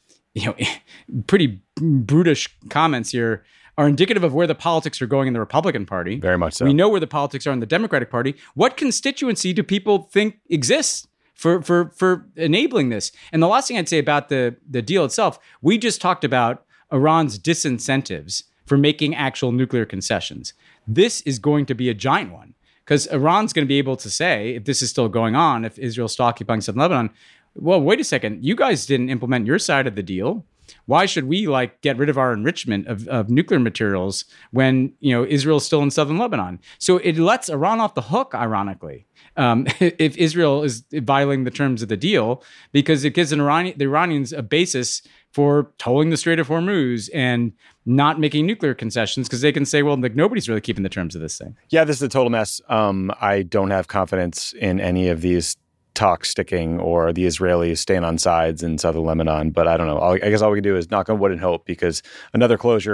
pretty brutish comments here are indicative of where the politics are going in the Republican Party. Very much so. We know where the politics are in the Democratic Party. What constituency do people think exists for enabling this? And the last thing I'd say about the deal itself, we just talked about Iran's disincentives for making actual nuclear concessions. This is going to be a giant one because Iran's going to be able to say, if this is still going on, if Israel's still occupying southern Lebanon, well, wait a second, you guys didn't implement your side of the deal. Why should we get rid of our enrichment of nuclear materials when Israel's still in southern Lebanon? So it lets Iran off the hook, ironically, if Israel is violating the terms of the deal, because it gives the Iranians a basis for tolling the Strait of Hormuz and not making nuclear concessions, because they can say, well, nobody's really keeping the terms of this thing. Yeah, this is a total mess. I don't have confidence in any of these talks sticking or the Israelis staying on sides in southern Lebanon, but I don't know. I guess all we can do is knock on wood and hope, because another closure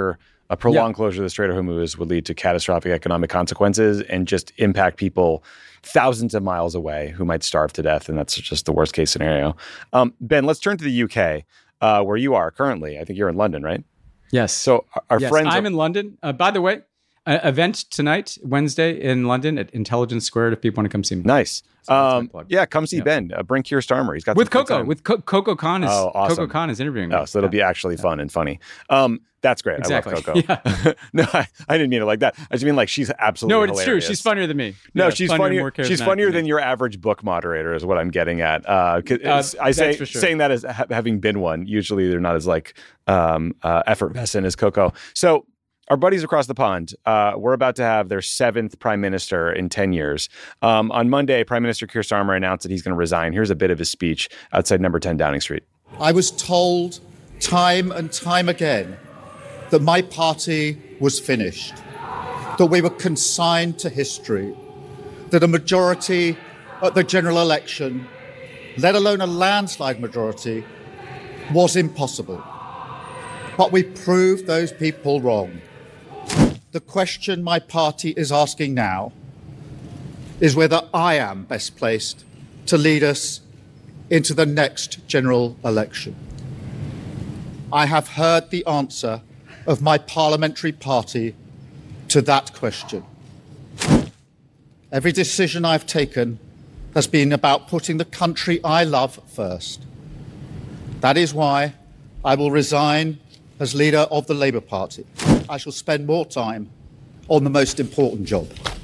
A prolonged closure of the Strait of Hormuz would lead to catastrophic economic consequences and just impact people thousands of miles away who might starve to death. And that's just the worst case scenario. Ben, let's turn to the UK, where you are currently. I think you're in London, right? Yes. So our friends... I'm in London. By the way, event tonight, Wednesday in London at Intelligence Squared if people want to come see me. Nice. Yeah, come see Ben. Bring Keir Starmer. He's got with Coco. With Coco Khan is awesome. Coco Khan is interviewing me. Oh, so it'll be actually fun and funny. That's great. Exactly. I love Coco. No, I didn't mean it like that. I just mean like she's absolutely hilarious. No, it's true. She's funnier than me. No, she's funnier. She's funnier than your average book moderator is what I'm getting at. Saying that as having been one. Usually they're not as like effervescent as Coco. So our buddies across the pond, we're about to have their 7th prime minister in 10 years. On Monday, Prime Minister Keir Starmer announced that he's going to resign. Here's a bit of his speech outside number 10 Downing Street. I was told time and time again that my party was finished, that we were consigned to history, that a majority at the general election, let alone a landslide majority, was impossible. But we proved those people wrong. The question my party is asking now is whether I am best placed to lead us into the next general election. I have heard the answer of my parliamentary party to that question. Every decision I've taken has been about putting the country I love first. That is why I will resign as leader of the Labour Party. I shall spend more time on the most important job,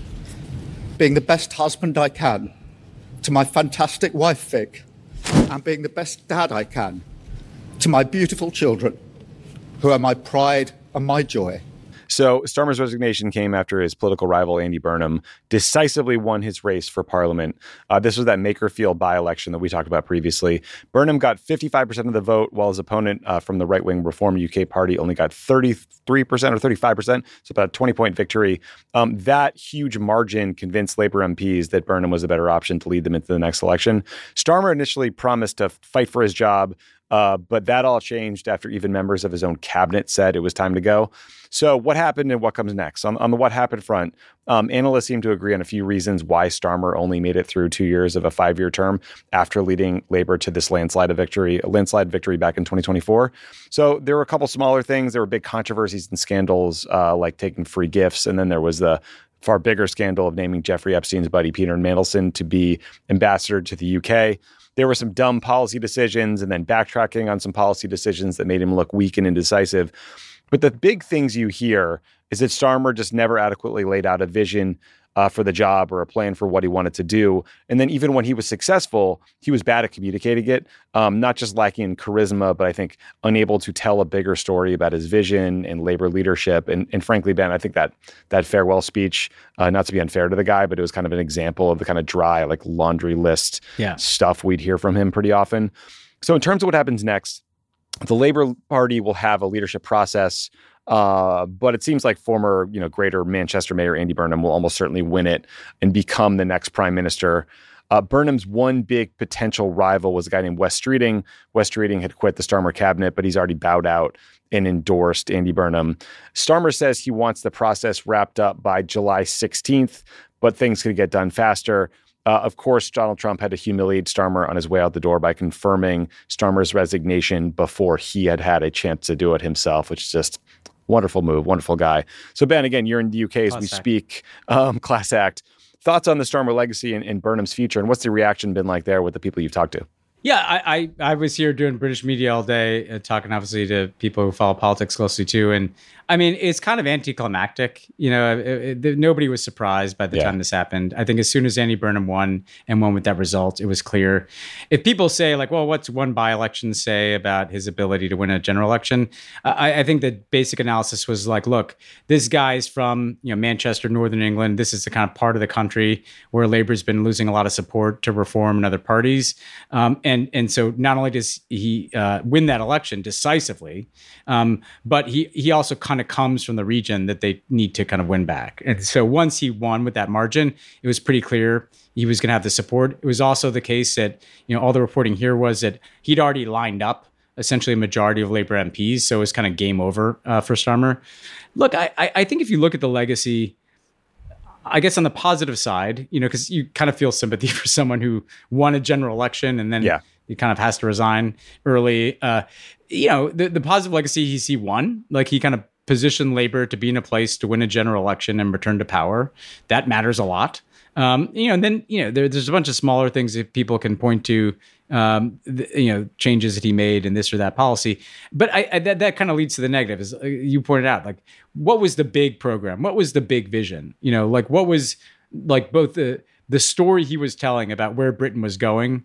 being the best husband I can to my fantastic wife, Vic, and being the best dad I can to my beautiful children, who are my pride and my joy. So Starmer's resignation came after his political rival, Andy Burnham, decisively won his race for Parliament. This was that Makerfield by-election that we talked about previously. Burnham got 55% of the vote, while his opponent from the right-wing Reform UK party only got 33% or 35%, so about a 20-point victory. That huge margin convinced Labour MPs that Burnham was a better option to lead them into the next election. Starmer initially promised to fight for his job, but that all changed after even members of his own cabinet said it was time to go. So what happened and what comes next? On the what happened front, analysts seem to agree on a few reasons why Starmer only made it through 2 years of a 5-year term after leading Labour to this landslide victory back in 2024. So there were a couple smaller things. There were big controversies and scandals like taking free gifts. And then there was the far bigger scandal of naming Jeffrey Epstein's buddy Peter Mandelson to be ambassador to the UK. There were some dumb policy decisions and then backtracking on some policy decisions that made him look weak and indecisive. But the big things you hear is that Starmer just never adequately laid out a vision for the job or a plan for what he wanted to do. And then even when he was successful, he was bad at communicating it, not just lacking in charisma, but I think unable to tell a bigger story about his vision and Labour leadership. And frankly, Ben, I think that farewell speech, not to be unfair to the guy, but it was kind of an example of the kind of dry, like laundry list stuff we'd hear from him pretty often. So in terms of what happens next, the Labour Party will have a leadership process, but it seems like former, Greater Manchester Mayor Andy Burnham will almost certainly win it and become the next prime minister. Burnham's one big potential rival was a guy named Wes Streeting. Wes Streeting had quit the Starmer cabinet, but he's already bowed out and endorsed Andy Burnham. Starmer says he wants the process wrapped up by July 16th, but things could get done faster. Of course, Donald Trump had to humiliate Starmer on his way out the door by confirming Starmer's resignation before he had a chance to do it himself, which is just wonderful move, wonderful guy. So Ben, again, you're in the UK as we speak, class act. Thoughts on the Starmer legacy and Burnham's future, and what's the reaction been like there with the people you've talked to? Yeah, I was here doing British media all day, talking obviously to people who follow politics closely too. And I mean, it's kind of anticlimactic. Nobody was surprised by the time this happened. I think as soon as Andy Burnham won with that result, it was clear. If people say like, well, what's one by-election say about his ability to win a general election? I think the basic analysis was like, look, this guy's from Manchester, Northern England. This is the kind of part of the country where Labour's been losing a lot of support to Reform and other parties. And so not only does he win that election decisively, but he also kind of comes from the region that they need to kind of win back. And so once he won with that margin, it was pretty clear he was going to have the support. It was also the case that, all the reporting here was that he'd already lined up essentially a majority of Labor MPs. So it was kind of game over for Starmer. Look, I think if you look at the legacy, I guess on the positive side, because you kind of feel sympathy for someone who won a general election and then he kind of has to resign early. The positive legacy he won, like he kind of positioned Labor to be in a place to win a general election and return to power. That matters a lot. And then there's a bunch of smaller things that people can point to, changes that he made in this or that policy. But that kind of leads to the negative, as you pointed out. Like, what was the big program? What was the big vision? What was like both the story he was telling about where Britain was going,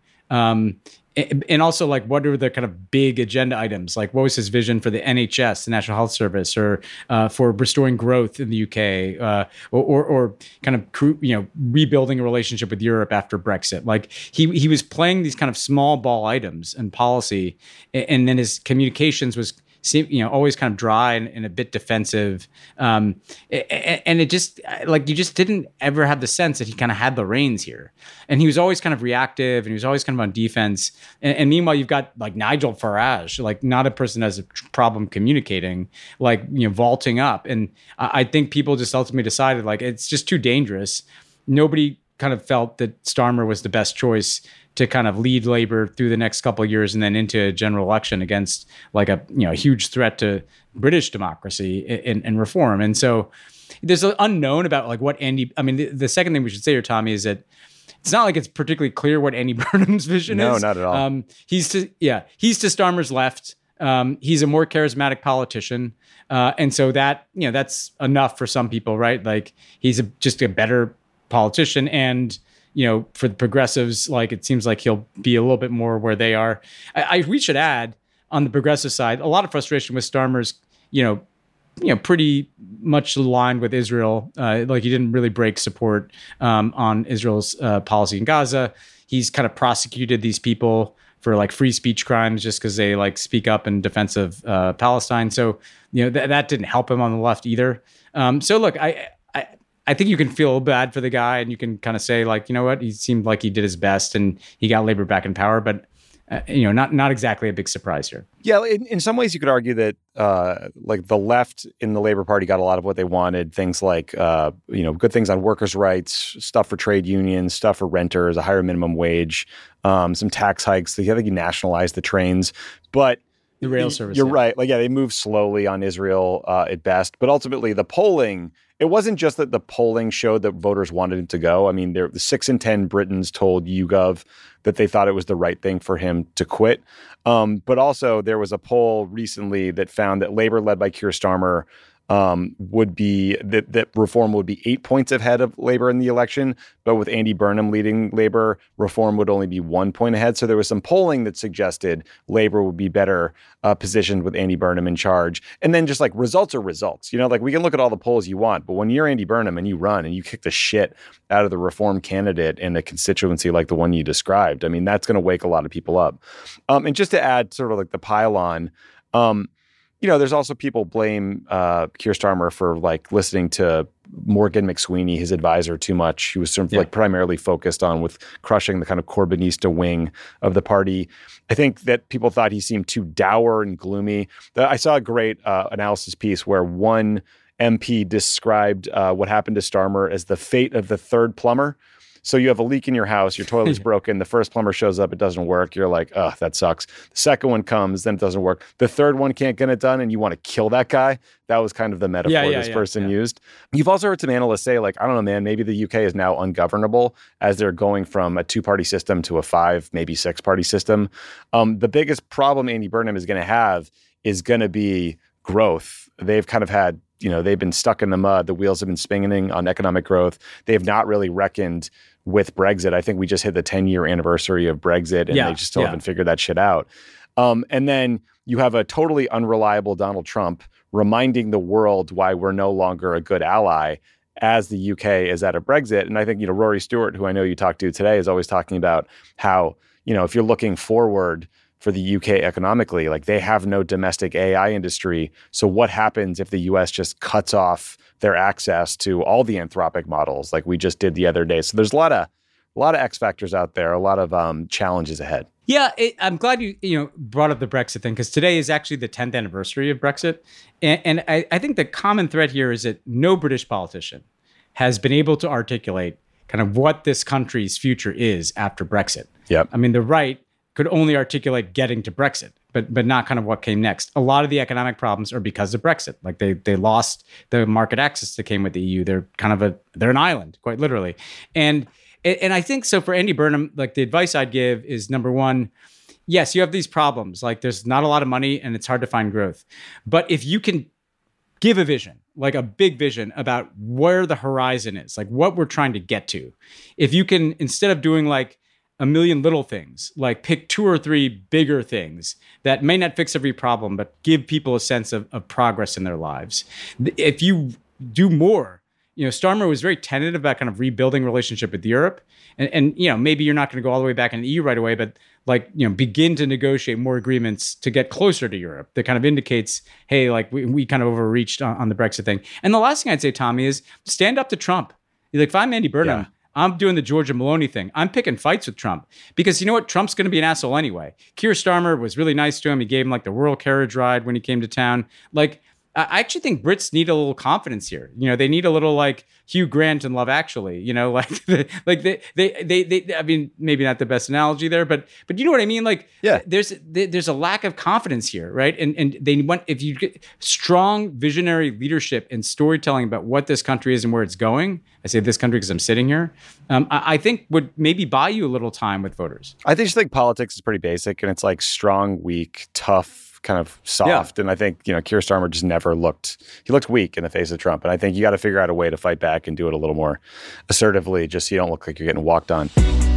and also like what are the kind of big agenda items? Like, what was his vision for the NHS, the National Health Service, or for restoring growth in the UK, or kind of rebuilding a relationship with Europe after Brexit? Like he was playing these kind of small ball items and policy, and then his communications was always kind of dry and a bit defensive. And it just like, you just didn't ever have the sense that he kind of had the reins here. And he was always kind of reactive, and he was always kind of on defense. And meanwhile, you've got like Nigel Farage, like not a person that has a problem communicating, like, vaulting up. And I think people just ultimately decided like, it's just too dangerous. Nobody kind of felt that Starmer was the best choice to kind of lead Labor through the next couple of years and then into a general election against like a huge threat to British democracy and reform. And so there's an unknown about like what the second thing we should say here, Tommy, is that it's not like it's particularly clear what Andy Burnham's vision is. No, not at all. He's to Starmer's left. He's a more charismatic politician. And so that, that's enough for some people, right? Like he's just a better politician, and for the progressives, like it seems like he'll be a little bit more where they are. We should add on the progressive side, a lot of frustration with Starmer's, pretty much aligned with Israel. Like he didn't really break support on Israel's policy in Gaza. He's kind of prosecuted these people for like free speech crimes just because they like speak up in defense of Palestine. So, that didn't help him on the left either. So look, I think you can feel bad for the guy, and you can kind of say like, what, he seemed like he did his best and he got Labor back in power, but not exactly a big surprise here. Yeah, in some ways you could argue that like the left in the Labor Party got a lot of what they wanted. Things like good things on workers' rights, stuff for trade unions, stuff for renters, a higher minimum wage, some tax hikes. I think he nationalized the trains, but the rail service. You're right. Like, they move slowly on Israel at best, but ultimately the polling. It wasn't just that the polling showed that voters wanted him to go. I mean, the 6 in 10 Britons told YouGov that they thought it was the right thing for him to quit. But also there was a poll recently that found that Labor, led by Keir Starmer, would be that reform would be 8 points ahead of Labor in the election, but with Andy Burnham leading Labor, reform would only be 1 point ahead. So there was some polling that suggested Labor would be better positioned with Andy Burnham in charge. And then just like results are results, like we can look at all the polls you want, but when you're Andy Burnham and you run and you kick the shit out of the reform candidate in a constituency like the one you described, I mean, that's going to wake a lot of people up. And just to add sort of like the pile on, there's also people blame Keir Starmer for like listening to Morgan McSweeney, his advisor, too much. He was sort of like primarily focused on with crushing the kind of Corbynista wing of the party. I think that people thought he seemed too dour and gloomy. I saw a great analysis piece where one MP described what happened to Starmer as the fate of the third plumber. So you have a leak in your house, your toilet's broken, the first plumber shows up, it doesn't work. You're like, oh, that sucks. The second one comes, then it doesn't work. The third one can't get it done, and you want to kill that guy. That was kind of the metaphor this person used. You've also heard some analysts say, like, I don't know, man, maybe the UK is now ungovernable as they're going from a 2-party system to a 5, maybe 6-party system. The biggest problem Andy Burnham is going to have is going to be growth. They've kind of had, they've been stuck in the mud. The wheels have been spinning on economic growth. They've not really reckoned with Brexit. I think we just hit the 10-year anniversary of Brexit, and they just still haven't figured that shit out. And then you have a totally unreliable Donald Trump reminding the world why we're no longer a good ally as the UK is out of Brexit. And I think, Rory Stewart, who I know you talked to today, is always talking about how, if you're looking forward for the UK economically, like they have no domestic AI industry. So what happens if the US just cuts off their access to all the Anthropic models like we just did the other day? So there's a lot of a lot of X factors out there, a lot of challenges ahead. Yeah, I'm glad you brought up the Brexit thing, because today is actually the 10th anniversary of Brexit. And I think the common thread here is that no British politician has been able to articulate kind of what this country's future is after Brexit. Yep. I mean, the right could only articulate getting to Brexit, but not kind of what came next. A lot of the economic problems are because of Brexit. Like they lost the market access that came with the EU. They're they're an island, quite literally. And I think so for Andy Burnham, like the advice I'd give is, number one, yes, you have these problems. Like there's not a lot of money and it's hard to find growth. But if you can give a vision, like a big vision about where the horizon is, like what we're trying to get to, if you can, instead of doing like a million little things, like pick 2 or 3 bigger things that may not fix every problem, but give people a sense of progress in their lives. If you do more, Starmer was very tentative about kind of rebuilding relationship with Europe. And maybe you're not going to go all the way back in the EU right away, but begin to negotiate more agreements to get closer to Europe. That kind of indicates, hey, like we kind of overreached on the Brexit thing. And the last thing I'd say, Tommy, is stand up to Trump. Like if I'm Andy Burnham, I'm doing the Georgia Maloney thing. I'm picking fights with Trump because you know what? Trump's going to be an asshole anyway. Keir Starmer was really nice to him. He gave him like the royal carriage ride when he came to town. Like, I actually think Brits need a little confidence here. They need a little like Hugh Grant in Love Actually. I mean, maybe not the best analogy there, but you know what I mean. Like, there's a lack of confidence here, right? And they want, if you get strong visionary leadership and storytelling about what this country is and where it's going. I say this country because I'm sitting here. I think would maybe buy you a little time with voters. I just think politics is pretty basic, and it's like strong, weak, tough, kind of soft. Yeah. And I think, Keir Starmer just never looked weak in the face of Trump. And I think you got to figure out a way to fight back and do it a little more assertively, just so you don't look like you're getting walked on.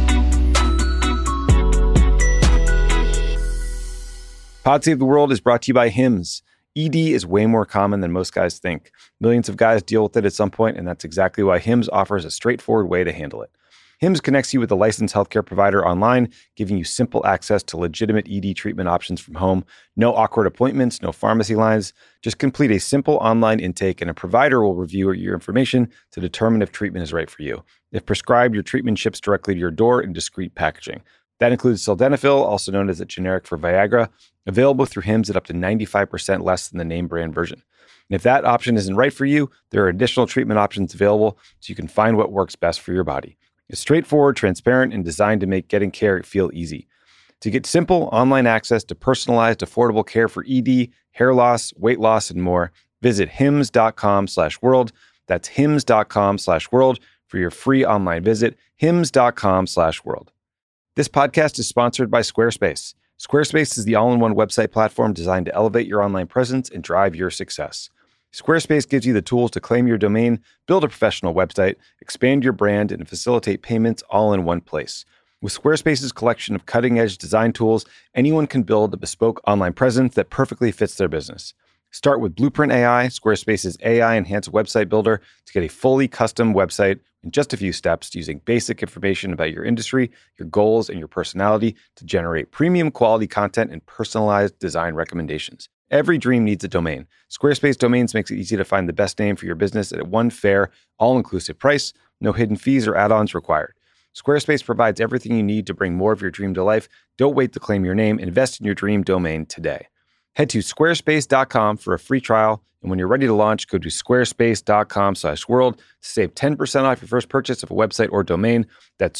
Pod Save the World is brought to you by Hims. ED is way more common than most guys think. Millions of guys deal with it at some point, and that's exactly why Hims offers a straightforward way to handle it. Hims connects you with a licensed healthcare provider online, giving you simple access to legitimate ED treatment options from home. No awkward appointments, no pharmacy lines. Just complete a simple online intake, and a provider will review your information to determine if treatment is right for you. If prescribed, your treatment ships directly to your door in discreet packaging. That includes sildenafil, also known as a generic for Viagra, available through Hims at up to 95% less than the name brand version. And if that option isn't right for you, there are additional treatment options available so you can find what works best for your body. It's straightforward, transparent, and designed to make getting care feel easy. To get simple online access to personalized, affordable care for ED, hair loss, weight loss, and more, visit hims.com/world. That's hims.com/world for your free online visit, hims.com/world. This podcast is sponsored by Squarespace. Squarespace is the all-in-one website platform designed to elevate your online presence and drive your success. Squarespace gives you the tools to claim your domain, build a professional website, expand your brand, and facilitate payments all in one place. With Squarespace's collection of cutting-edge design tools, anyone can build a bespoke online presence that perfectly fits their business. Start with Blueprint AI, Squarespace's AI-enhanced website builder, to get a fully custom website in just a few steps using basic information about your industry, your goals, and your personality to generate premium quality content and personalized design recommendations. Every dream needs a domain. Squarespace Domains makes it easy to find the best name for your business at one fair, all-inclusive price, no hidden fees or add-ons required. Squarespace provides everything you need to bring more of your dream to life. Don't wait to claim your name. Invest in your dream domain today. Head to squarespace.com for a free trial, and when you're ready to launch, go to squarespace.com/world to save 10% off your first purchase of a website or domain. That's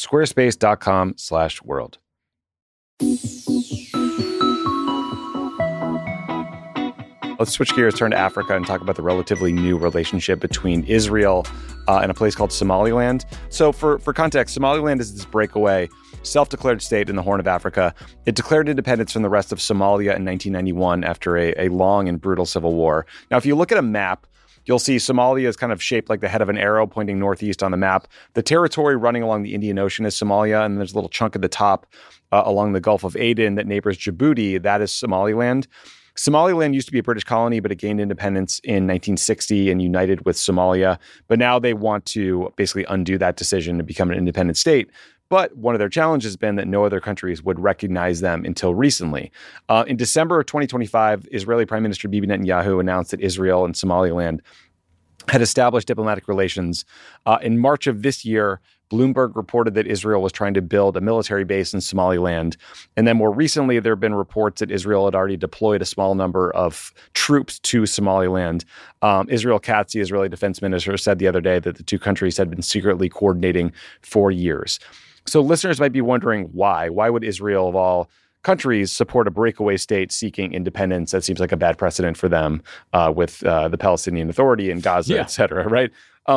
squarespace.com/world. Let's switch gears, turn to Africa, and talk about the relatively new relationship between Israel and a place called Somaliland. So for context, Somaliland is this breakaway, self-declared state in the Horn of Africa. It declared independence from the rest of Somalia in 1991 after a long and brutal civil war. Now, if you look at a map, you'll see Somalia is kind of shaped like the head of an arrow pointing northeast on the map. The territory running along the Indian Ocean is Somalia, and there's a little chunk at the top along the Gulf of Aden that neighbors Djibouti. That is Somaliland. Somaliland used to be a British colony, but it gained independence in 1960 and united with Somalia. But now they want to basically undo that decision to become an independent state. But one of their challenges has been that no other countries would recognize them until recently. In December of 2025, Israeli Prime Minister Bibi Netanyahu announced that Israel and Somaliland had established diplomatic relations. In March of this year, Bloomberg reported that Israel was trying to build a military base in Somaliland. And then more recently, there have been reports that Israel had already deployed a small number of troops to Somaliland. Israel Katz, the Israeli defense minister, said the other day that the two countries had been secretly coordinating for years. So listeners might be wondering why. Why would Israel, of all countries, support a breakaway state seeking independence? That seems like a bad precedent for them with the Palestinian Authority in Gaza, et cetera, right?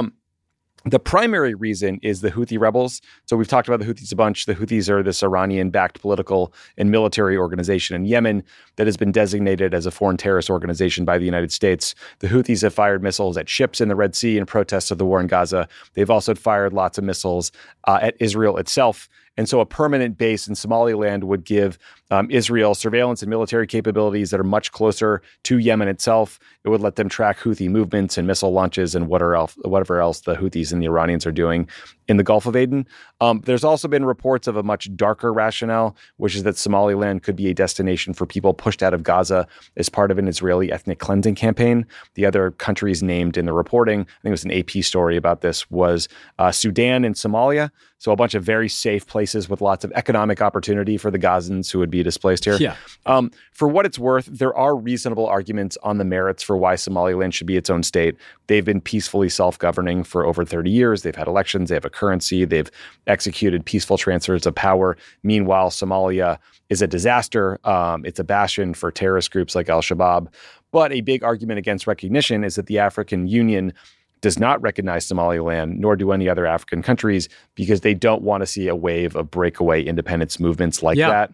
The primary reason is the Houthi rebels. So we've talked about the Houthis a bunch. The Houthis are this Iranian-backed political and military organization in Yemen that has been designated as a foreign terrorist organization by the United States. The Houthis have fired missiles at ships in the Red Sea in protest of the war in Gaza. They've also fired lots of missiles at Israel itself. And so a permanent base in Somaliland would give Israel surveillance and military capabilities that are much closer to Yemen itself. It would let them track Houthi movements and missile launches and whatever else the Houthis and the Iranians are doing in the Gulf of Aden. There's also been reports of a much darker rationale, which is that Somaliland could be a destination for people pushed out of Gaza as part of an Israeli ethnic cleansing campaign. The other countries named in the reporting, I think it was an AP story about this, was Sudan and Somalia. So a bunch of very safe places with lots of economic opportunity for the Gazans who would be displaced here. Yeah. For what it's worth, there are reasonable arguments on the merits for why Somaliland should be its own state. They've been peacefully self-governing for over 30 years. They've had elections. They have a currency. They've executed peaceful transfers of power. Meanwhile, Somalia is a disaster. It's a bastion for terrorist groups like al-Shabaab. But a big argument against recognition is that the African Union does not recognize Somaliland, nor do any other African countries, because they don't want to see a wave of breakaway independence movements like that.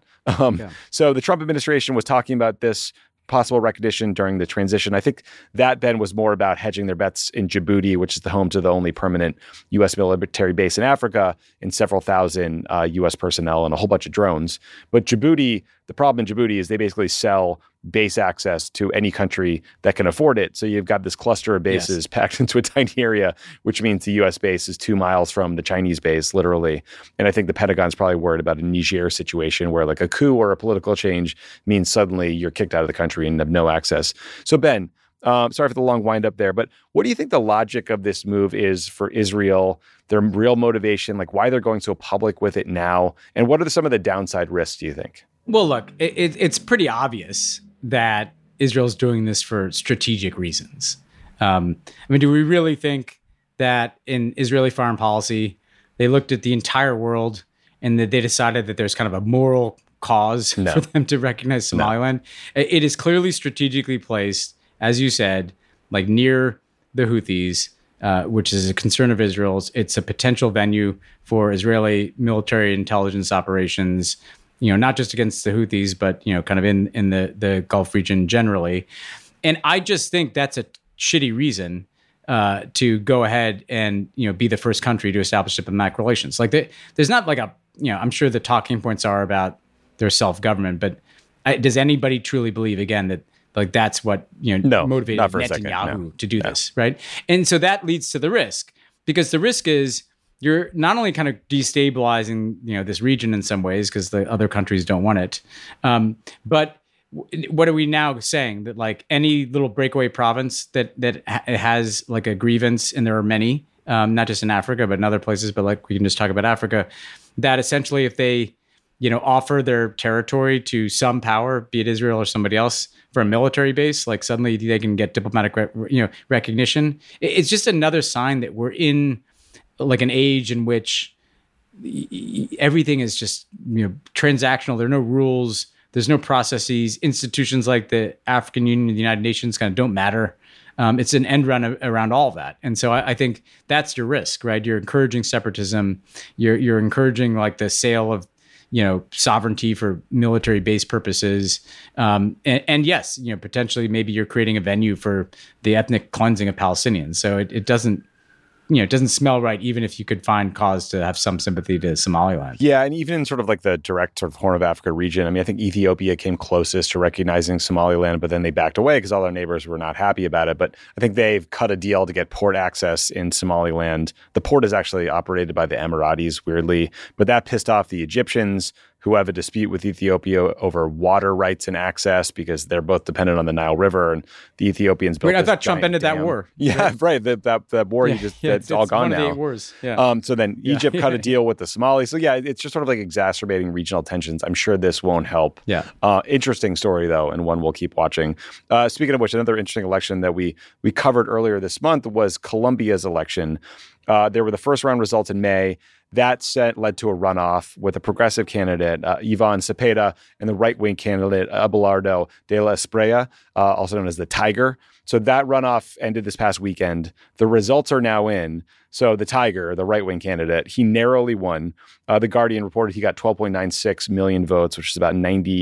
So the Trump administration was talking about this possible recognition during the transition. I think that then was more about hedging their bets in Djibouti, which is the home to the only permanent U.S. military base in Africa, and several thousand U.S. personnel and a whole bunch of drones. But Djibouti, the problem in Djibouti is they basically sell base access to any country that can afford it. So you've got this cluster of bases packed into a tiny area, which means the U.S. base is 2 miles from the Chinese base, literally. And I think the Pentagon's probably worried about a Niger situation where like a coup or a political change means suddenly you're kicked out of the country and have no access. So Ben, sorry for the long wind up there, but what do you think the logic of this move is for Israel, their real motivation, like why they're going so public with it now? And what are some of the downside risks, do you think? Well, look, it's pretty obvious that Israel's doing this for strategic reasons. I mean, do we really think that in Israeli foreign policy, they looked at the entire world and that they decided that there's kind of a moral cause for them to recognize Somaliland? It is clearly strategically placed, as you said, like near the Houthis, which is a concern of Israel's. It's a potential venue for Israeli military intelligence operations, you know, not just against the Houthis, but, you know, kind of in the Gulf region generally. And I just think that's a shitty reason to go ahead and, you know, be the first country to establish diplomatic relations. Like there's not like a, you know, I'm sure the talking points are about their self-government, but does anybody truly believe, again, that like that's what, you know, motivated Netanyahu to do this, right? And so that leads to the risk, because the risk is you're not only kind of destabilizing, you know, this region in some ways because the other countries don't want it, but what are we now saying? That like any little breakaway province that has like a grievance, and there are many, not just in Africa, but in other places, but like we can just talk about Africa, that essentially if they, you know, offer their territory to some power, be it Israel or somebody else, for a military base, like suddenly they can get diplomatic, recognition. It's just another sign that we're in like an age in which everything is just, you know, transactional. There are no rules. There's no processes. Institutions like the African Union and the United Nations kind of don't matter. It's an end run around all of that. And so I think that's your risk, right? You're encouraging separatism. You're encouraging like the sale of, you know, sovereignty for military base purposes. And yes, you know, potentially maybe you're creating a venue for the ethnic cleansing of Palestinians. So it doesn't, you know, it doesn't smell right, even if you could find cause to have some sympathy to Somaliland. Yeah, and even in sort of like the direct sort of Horn of Africa region, I mean, I think Ethiopia came closest to recognizing Somaliland, but then they backed away because all their neighbors were not happy about it. But I think they've cut a deal to get port access in Somaliland. The port is actually operated by the Emiratis, weirdly, but that pissed off the Egyptians, who have a dispute with Ethiopia over water rights and access because they're both dependent on the Nile River, and the Ethiopians built. Wait, I thought Trump giant ended dam. that war. Yeah, right. That war, that's all gone one now. Of the 8 wars. Yeah. So then Egypt cut a deal with the Somalis. So yeah, it's just sort of like exacerbating regional tensions. I'm sure this won't help. Yeah. Interesting story though, and one we'll keep watching. Speaking of which, another interesting election that we covered earlier this month was Colombia's election. There were the first round results in May. That led to a runoff with a progressive candidate, Ivan Cepeda, and the right-wing candidate, Abelardo de la Espriella, also known as the Tiger. So that runoff ended this past weekend. The results are now in. So the Tiger, the right-wing candidate, he narrowly won. The Guardian reported he got 12.96 million votes, which is about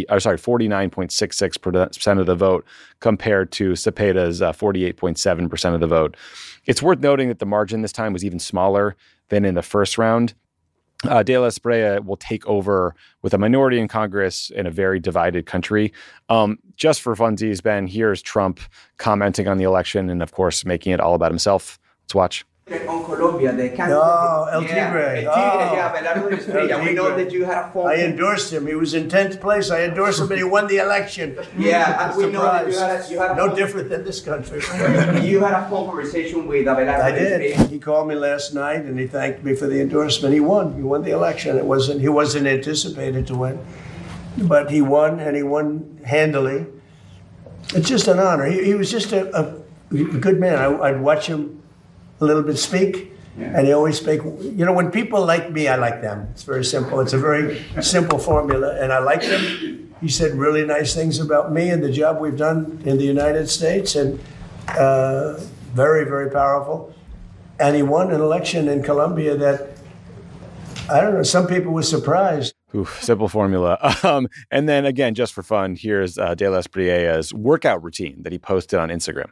49.66% of the vote, compared to Cepeda's 48.7% of the vote. It's worth noting that the margin this time was even smaller than in the first round. De la Espriella will take over with a minority in Congress in a very divided country. Just for funsies, Ben, here's Trump commenting on the election and, of course, making it all about himself. Let's watch. On Colombia, the candidate. Oh, El Tigre. We know that you had a phone. I endorsed him. He was in 10th place. I endorsed him, and he won the election. Yeah, and we know that you had a no different than this country. You had a phone conversation with Abelardo. I did. He called me last night, and he thanked me for the endorsement. He won. He won the election. He wasn't anticipated to win, but he won, and he won handily. It's just an honor. He was just a good man. I'd watch him a little bit speak, and he always speak. You know, when people like me, I like them. It's very simple. It's a very simple formula, and I like him. He said really nice things about me and the job we've done in the United States, and very, very powerful. And he won an election in Colombia that, I don't know, some people were surprised. Oof, simple formula. And then again, just for fun, here's De la Espriella's workout routine that he posted on Instagram.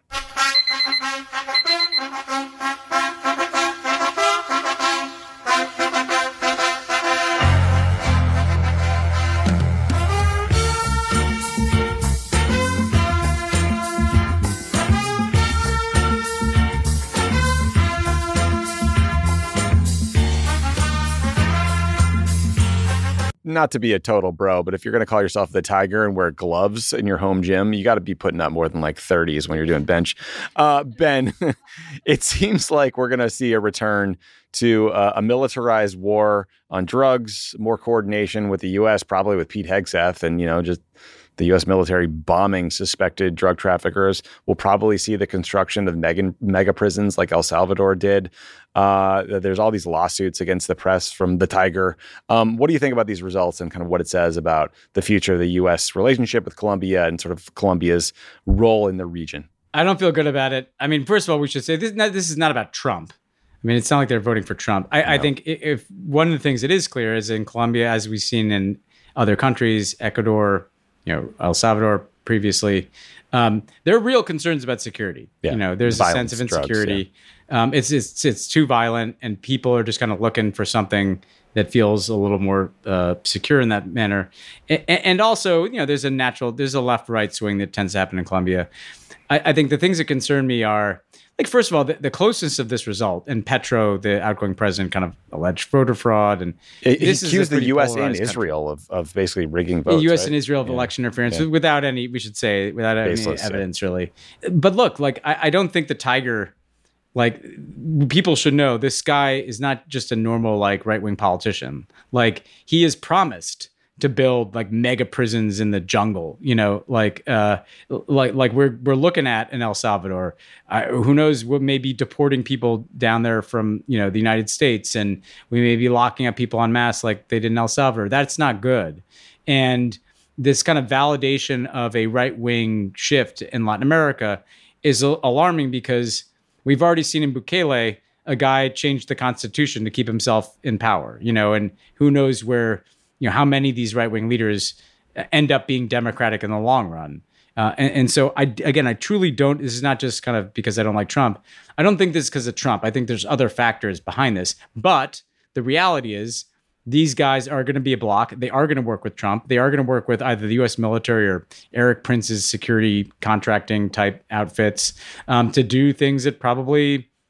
Not to be a total bro, but if you're going to call yourself the Tiger and wear gloves in your home gym, you got to be putting up more than like 30s when you're doing bench. Ben, it seems like we're going to see a return to a militarized war on drugs, more coordination with the U.S., probably with Pete Hegseth, and, just the U.S. military bombing suspected drug traffickers. We'll probably see the construction of mega prisons like El Salvador did. There's all these lawsuits against the press from the Tiger. What do you think about these results and kind of what it says about the future of the U.S. relationship with Colombia and sort of Colombia's role in the region? I don't feel good about it. I mean, first of all, we should say this is not about Trump. I mean, it's not like they're voting for Trump. I think if one of the things that is clear is in Colombia, as we've seen in other countries, Ecuador, El Salvador previously, there are real concerns about security. Yeah. There's Violence, a sense of insecurity. Drugs, It's too violent, and people are just kind of looking for something that feels a little more secure in that manner. And also, there's a left-right swing that tends to happen in Colombia. I think the things that concern me are, like, first of all, the closeness of this result, and Petro, the outgoing president, kind of alleged voter fraud, and he accused the U.S. and Israel of basically rigging votes. The U.S. right? and Israel of election interference without any Baseless, evidence, really. But look, like, I don't think the Tiger, like, people should know this guy is not just a normal, like, right-wing politician. Like, he has promised to build like mega prisons in the jungle, like we're looking at in El Salvador. Who knows what may be deporting people down there from, the United States, and we may be locking up people en masse like they did in El Salvador. That's not good. And this kind of validation of a right-wing shift in Latin America is alarming because we've already seen in Bukele, a guy change the constitution to keep himself in power, and who knows where, how many of these right-wing leaders end up being Democratic in the long run. And so, I truly don't, this is not just kind of because I don't like Trump. I don't think this is because of Trump. I think there's other factors behind this. But the reality is these guys are going to be a bloc. They are going to work with Trump. They are going to work with either the U.S. military or Eric Prince's security contracting type outfits to do things that probably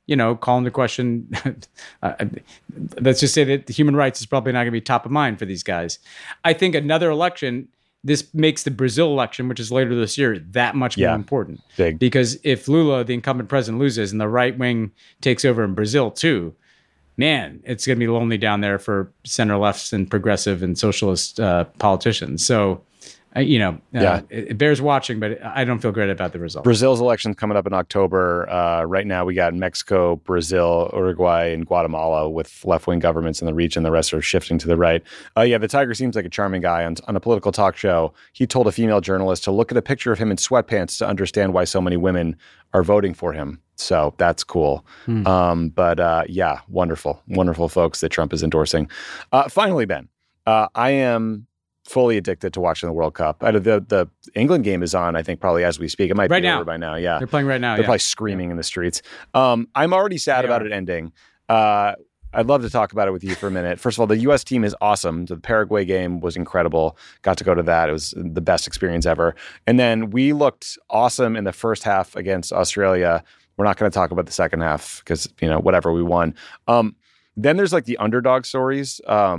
call into question. Let's just say that human rights is probably not going to be top of mind for these guys. I think another election, this makes the Brazil election, which is later this year, that much more important. Big. Because if Lula, the incumbent president, loses and the right wing takes over in Brazil too, man, it's going to be lonely down there for center lefts and progressive and socialist politicians. So, it bears watching, but I don't feel great about the result. Brazil's election's coming up in October. Right now, we got Mexico, Brazil, Uruguay, and Guatemala with left-wing governments in the region. The rest are shifting to the right. The Tiger seems like a charming guy. On a political talk show, he told a female journalist to look at a picture of him in sweatpants to understand why so many women are voting for him. So that's cool. Wonderful, wonderful folks that Trump is endorsing. Finally, Ben, I am fully addicted to watching the World Cup. The England game is on, I think, probably as we speak. It might be over by now. Yeah. They're playing right now. They're probably screaming in the streets. I'm already sad about it ending. I'd love to talk about it with you for a minute. First of all, the U.S. team is awesome. The Paraguay game was incredible. Got to go to that. It was the best experience ever. And then we looked awesome in the first half against Australia. We're not going to talk about the second half because, whatever, we won. Then there's like the underdog stories.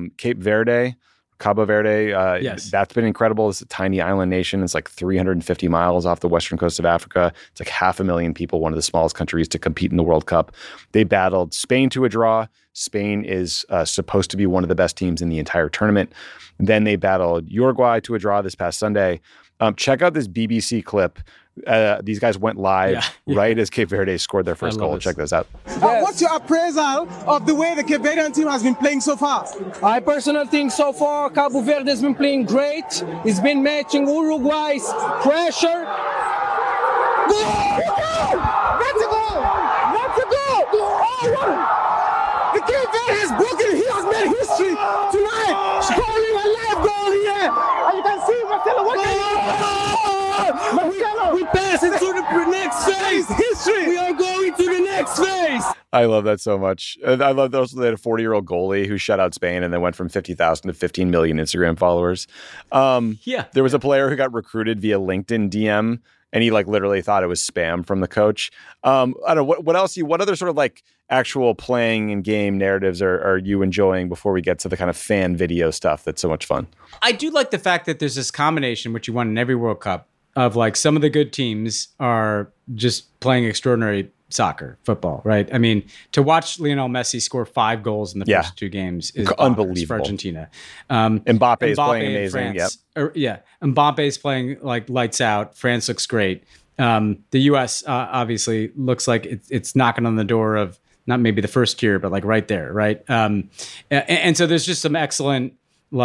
Cabo Verde, that's been incredible. It's a tiny island nation. It's like 350 miles off the western coast of Africa. It's like 500,000 people, one of the smallest countries to compete in the World Cup. They battled Spain to a draw. Spain is supposed to be one of the best teams in the entire tournament. Then they battled Uruguay to a draw this past Sunday. Check out this BBC clip. These guys went live right as Cape Verde scored their first goal. Check this out. What's your appraisal of the way the Cape Verdean team has been playing so far? I personally think so far Cabo Verde has been playing great. It's been matching Uruguay's pressure. Goal! That's a goal! That's a goal! Oh, the Cape Verde has broken. He has made history tonight, scoring a live goal here. And you can see Marcelo. We pass it to the next phase. History. We are going to the next phase. I love that so much. I love those. They had a 40-year-old goalie who shut out Spain and then went from 50,000 to 15 million Instagram followers. There was a player who got recruited via LinkedIn DM, and he literally thought it was spam from the coach. I don't know what else. What other sort of actual playing and game narratives are you enjoying before we get to the kind of fan video stuff that's so much fun? I do like the fact that there's this combination, which you want in every World Cup, of some of the good teams are just playing extraordinary football, right? I mean, to watch Lionel Messi score 5 goals in the first 2 games is unbelievable for Argentina. Mbappe is playing amazing. Mbappe is playing lights out. France looks great. The U.S. Obviously looks like it's knocking on the door of not maybe the first tier, but right there, right? And so there's just some excellent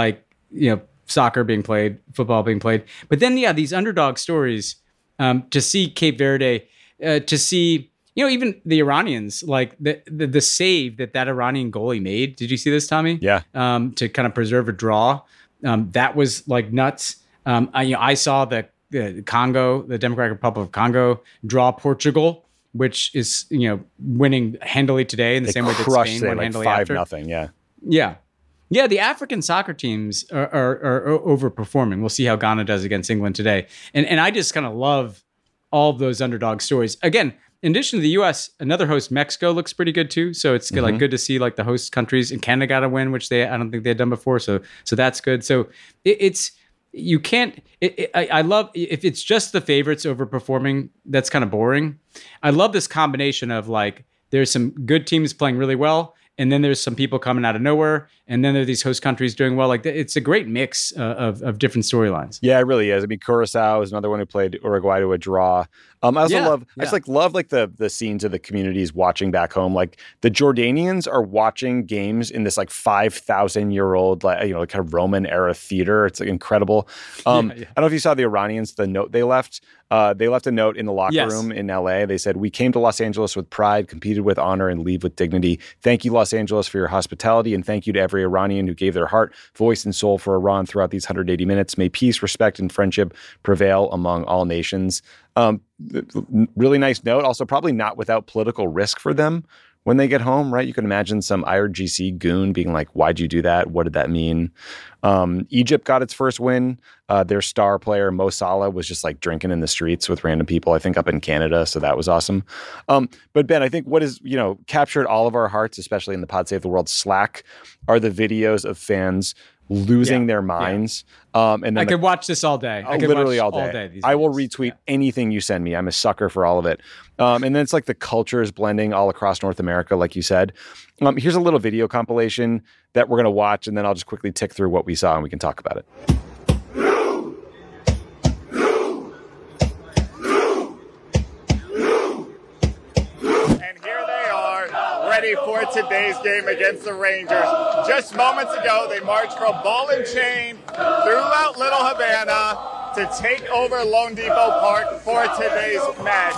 soccer being played, football being played. But then, these underdog stories, to see Cape Verde, to see, even the Iranians, the save that Iranian goalie made. Did you see this, Tommy? Yeah. To kind of preserve a draw. That was nuts. I saw the Congo, the Democratic Republic of Congo, draw Portugal, which is, winning handily today in the same way that Spain won handily 5-0. Yeah. Yeah. Yeah, the African soccer teams are overperforming. We'll see how Ghana does against England today. And I just kind of love all of those underdog stories. Again, in addition to the U.S., another host, Mexico, looks pretty good too. So it's good to see the host countries. And Canada got a win, which I don't think they had done before. So that's good. So you can't. I love if it's just the favorites overperforming. That's kind of boring. I love this combination of there's some good teams playing really well. And then there's some people coming out of nowhere. And then there are these host countries doing well. It's a great mix of different storylines. Yeah, it really is. I mean, Curacao is another one who played Uruguay to a draw. I also love the scenes of the communities watching back home. The Jordanians are watching games in this 5,000-year-old kind of Roman era theater. It's incredible. I don't know if you saw the Iranians, the note they left. They left a note in the locker room in LA. They said, "We came to Los Angeles with pride, competed with honor, and leave with dignity. Thank you, Los Angeles, for your hospitality, and thank you to every Iranian who gave their heart, voice, and soul for Iran throughout these 180 minutes. May peace, respect, and friendship prevail among all nations." Really nice note. Also, probably not without political risk for them when they get home, right? You can imagine some IRGC goon being like, why'd you do that? What did that mean? Egypt got its first win. Their star player, Mo Salah, was just like drinking in the streets with random people, I think up in Canada. So that was awesome. But Ben, I think what is, captured all of our hearts, especially in the Pod Save the World Slack, are the videos of fans losing their minds. And then I could watch this all day. I could literally watch all day. These I will videos. retweet anything you send me. I'm a sucker for all of it. And then it's like the cultures blending all across North America, like you said. Here's a little video compilation that we're going to watch, and then I'll just quickly tick through what we saw and we can talk about it. Ready for today's game against the Rangers. Just moments ago, they marched from ball and chain throughout Little Havana to take over Lone Depot Park for today's match.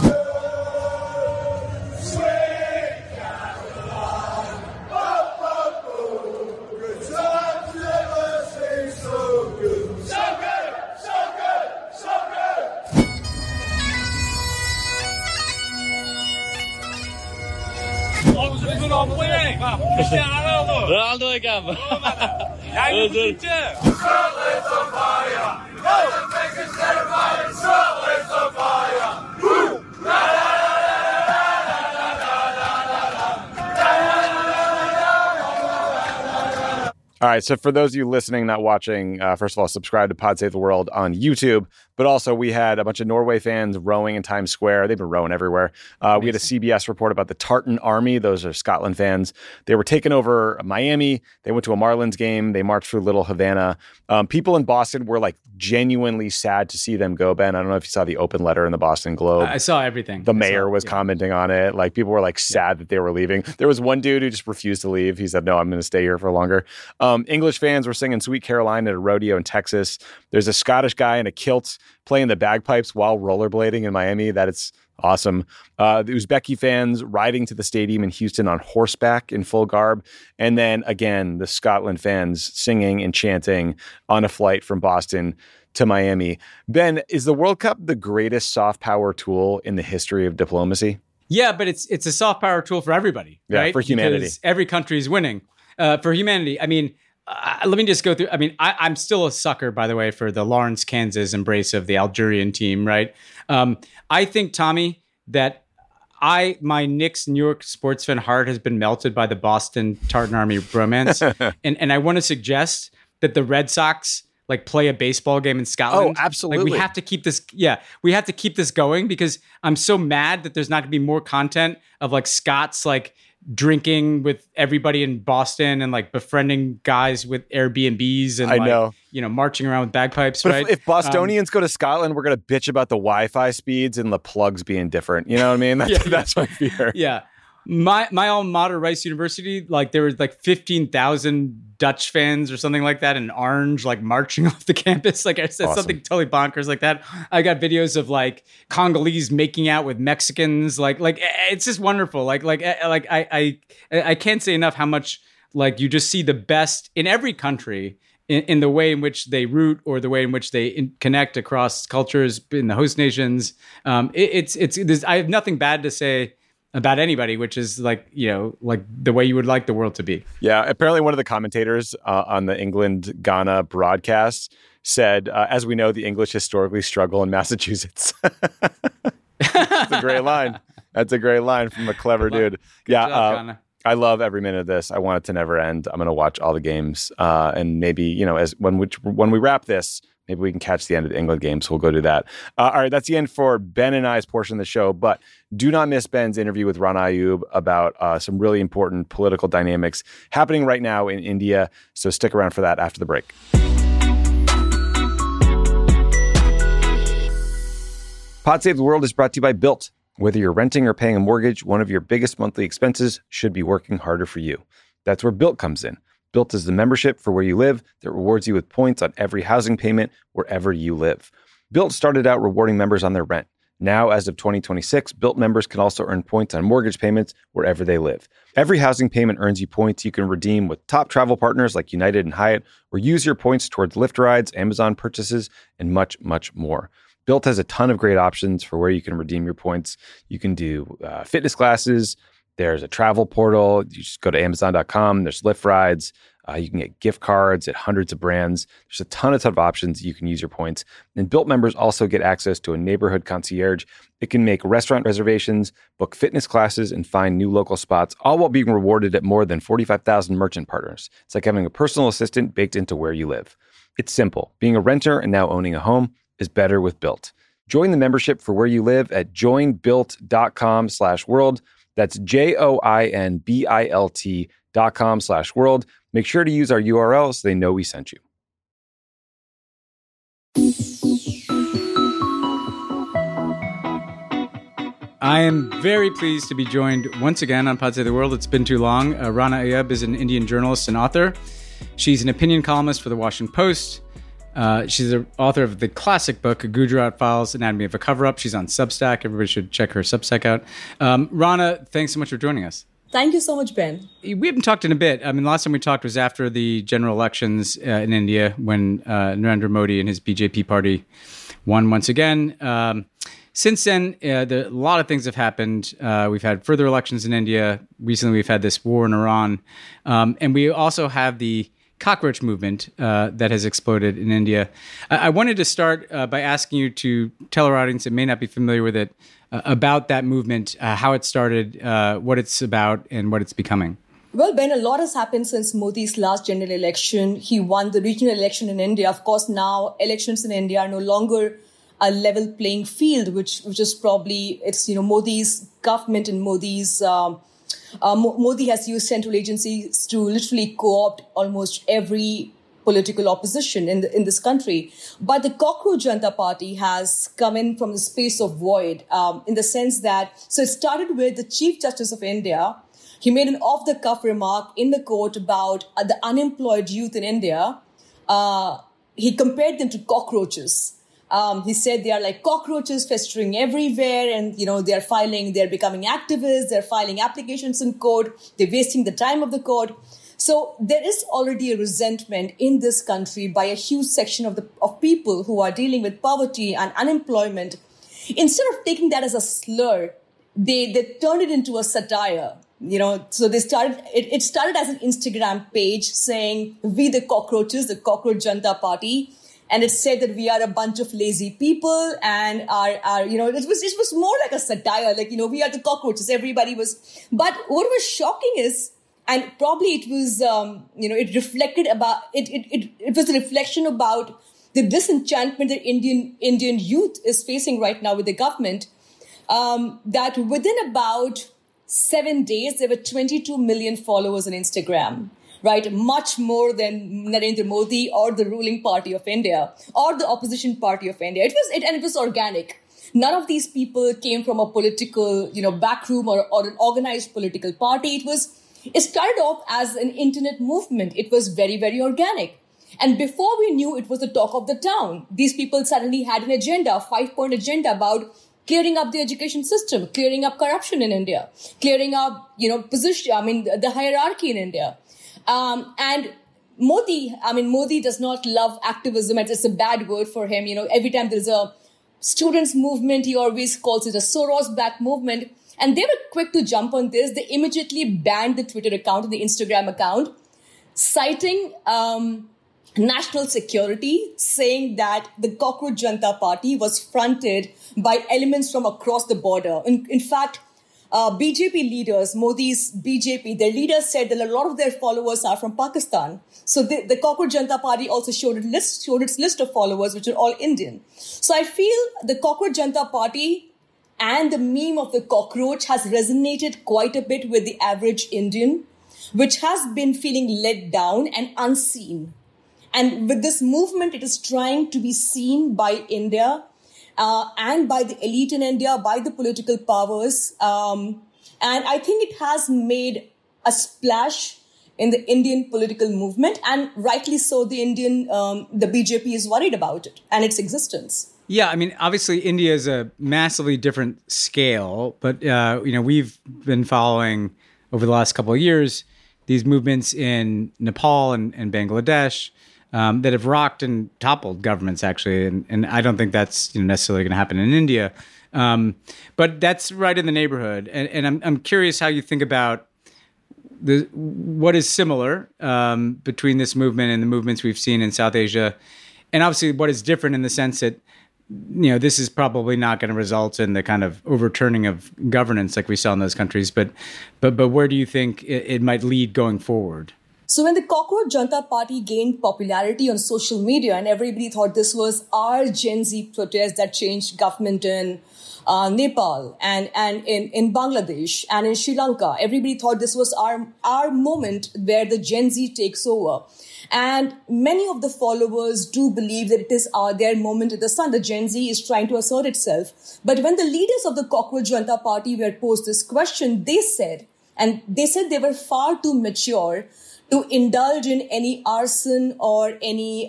Ronaldo i campo. All right, so for those of you listening, not watching, first of all, subscribe to Pod Save the World on YouTube. But also, we had a bunch of Norway fans rowing in Times Square. They've been rowing everywhere. We had a CBS report about the Tartan Army. Those are Scotland fans. They were taking over Miami. They went to a Marlins game. They marched through Little Havana. People in Boston were like genuinely sad to see them go, Ben. I don't know if you saw the open letter in the Boston Globe. I saw everything. The mayor was commenting on it. Like, people were like sad that they were leaving. There was one dude who just refused to leave. He said, no, I'm going to stay here for longer. English fans were singing Sweet Caroline at a rodeo in Texas. There's a Scottish guy in a kilt playing the bagpipes while rollerblading in Miami. That is awesome. The Uzbeki fans riding to the stadium in Houston on horseback in full garb. And then again, the Scotland fans singing and chanting on a flight from Boston to Miami. Ben, is the World Cup the greatest soft power tool in the history of diplomacy? Yeah, but it's a soft power tool for everybody, right? Yeah, for humanity. Because every country is winning. For humanity, I mean, let me just go through. I mean, I'm still a sucker, by the way, for the Lawrence, Kansas embrace of the Algerian team, right? I think, Tommy, that my Knicks New York sports fan heart has been melted by the Boston Tartan Army bromance. and I want to suggest that the Red Sox like play a baseball game in Scotland. Oh, absolutely. Like, we have to keep this. Yeah, we have to keep this going because I'm so mad that there's not going to be more content of like Scots like drinking with everybody in Boston and like befriending guys with Airbnbs and marching around with bagpipes. But right? if Bostonians go to Scotland, we're going to bitch about the Wi-Fi speeds and the plugs being different. You know what I mean? That's my fear. Yeah. My alma mater, Rice University, like there was like 15,000 Dutch fans or something like that in orange, like marching off the campus. Like I said, something totally bonkers like that. I got videos of like Congolese making out with Mexicans. Like it's just wonderful. I can't say enough how much like you just see the best in every country in the way in which they root or the way in which they connect across cultures in the host nations. I have nothing bad to say about anybody, which is like the way you would like the world to be. Yeah. Apparently one of the commentators on the England-Ghana broadcast said, as we know, the English historically struggle in Massachusetts. That's a great line. That's a great line from a clever dude. Good job, Ghana. I love every minute of this. I want it to never end. I'm going to watch all the games. And maybe, as when we wrap this, maybe we can catch the end of the England game, so we'll go do that. All right, that's the end for Ben and I's portion of the show, but do not miss Ben's interview with Rana Ayub about some really important political dynamics happening right now in India, so stick around for that after the break. Pod Save the World is brought to you by Built. Whether you're renting or paying a mortgage, one of your biggest monthly expenses should be working harder for you. That's where Built comes in. Built is the membership for where you live that rewards you with points on every housing payment wherever you live. Built started out rewarding members on their rent. Now, as of 2026, Built members can also earn points on mortgage payments wherever they live. Every housing payment earns you points you can redeem with top travel partners like United and Hyatt, or use your points towards Lyft rides, Amazon purchases, and much, much more. Built has a ton of great options for where you can redeem your points. You can do fitness classes. There's a travel portal. You just go to Amazon.com. There's Lyft rides. You can get gift cards at hundreds of brands. There's a ton of options you can use your points. And Built members also get access to a neighborhood concierge. It can make restaurant reservations, book fitness classes, and find new local spots, all while being rewarded at more than 45,000 merchant partners. It's like having a personal assistant baked into where you live. It's simple. Being a renter and now owning a home is better with Built. Join the membership for where you live at joinbuilt.com/world. That's JOINBILT.com/world. Make sure to use our URL so they know we sent you. I am very pleased to be joined once again on Pod Save the World. It's been too long. Rana Ayyub is an Indian journalist and author. She's an opinion columnist for The Washington Post. She's the author of the classic book, Gujarat Files, Anatomy of a Cover-Up. She's on Substack. Everybody should check her Substack out. Rana, thanks so much for joining us. Thank you so much, Ben. We haven't talked in a bit. I mean, last time we talked was after the general elections in India when Narendra Modi and his BJP party won once again. Since then, a lot of things have happened. We've had further elections in India. Recently, we've had this war in Iran. And we also have the cockroach movement that has exploded in India. I wanted to start by asking you to tell our audience that may not be familiar with it about that movement, how it started, what it's about, and what it's becoming. Well, Ben, a lot has happened since Modi's last general election. He won the regional election in India. Of course, now elections in India are no longer a level playing field, which is probably, it's, Modi's government and Modi's Modi has used central agencies to literally co-opt almost every political opposition in this country. But the Cockroach Janata Party has come in from the space of void, in the sense that, so it started with the Chief Justice of India. He made an off-the-cuff remark in the court about the unemployed youth in India. He compared them to cockroaches. He said they are like cockroaches festering everywhere, and they're becoming activists, they're filing applications in court, they're wasting the time of the court. So there is already a resentment in this country by a huge section of people who are dealing with poverty and unemployment. Instead of taking that as a slur, they turned it into a satire. So they started. It started as an Instagram page saying, "We the cockroaches, the Cockroach Janata Party." And it said that we are a bunch of lazy people, and it was more like a satire, we are the cockroaches. Everybody was. But what was shocking is, and probably it was, it reflected about it. It was a reflection about the disenchantment that Indian youth is facing right now with the government. That within about 7 days, there were 22 million followers on Instagram. Right, much more than Narendra Modi or the ruling party of India or the opposition party of India. It was organic. None of these people came from a political, backroom or an organized political party. It started off as an internet movement. It was very, very organic. And before we knew, it was the talk of the town. These people suddenly had an agenda, a 5-point agenda about clearing up the education system, clearing up corruption in India, clearing up, the hierarchy in India. And Modi does not love activism. It's a bad word for him. Every time there's a students' movement, he always calls it a Soros-backed movement. And they were quick to jump on this. They immediately banned the Twitter account and the Instagram account, citing national security, saying that the Cockroach Janata Party was fronted by elements from across the border. In fact, BJP leaders, Modi's BJP, their leaders said that a lot of their followers are from Pakistan. So the Cockroach Janata Party also showed its list of followers, which are all Indian. So I feel the Cockroach Janata Party and the meme of the cockroach has resonated quite a bit with the average Indian, which has been feeling let down and unseen. And with this movement, it is trying to be seen by India, and by the elite in India, by the political powers. And I think it has made a splash in the Indian political movement. And rightly so, the BJP is worried about it and its existence. Yeah, I mean, obviously, India is a massively different scale. But, we've been following over the last couple of years these movements in Nepal and Bangladesh. That have rocked and toppled governments, actually. And I don't think that's necessarily going to happen in India. But that's right in the neighborhood. And I'm curious how you think about what is similar between this movement and the movements we've seen in South Asia, and obviously what is different in the sense that, you know, this is probably not going to result in the kind of overturning of governance like we saw in those countries. But where do you think it might lead going forward? So when the Cockroach Janta Party gained popularity on social media and everybody thought this was our Gen Z protest that changed government in Nepal and in Bangladesh and in Sri Lanka, everybody thought this was our moment where the Gen Z takes over. And many of the followers do believe that it is their moment in the sun. The Gen Z is trying to assert itself. But when the leaders of the Cockroach Janta Party were posed this question, they said they were far too mature to indulge in any arson or any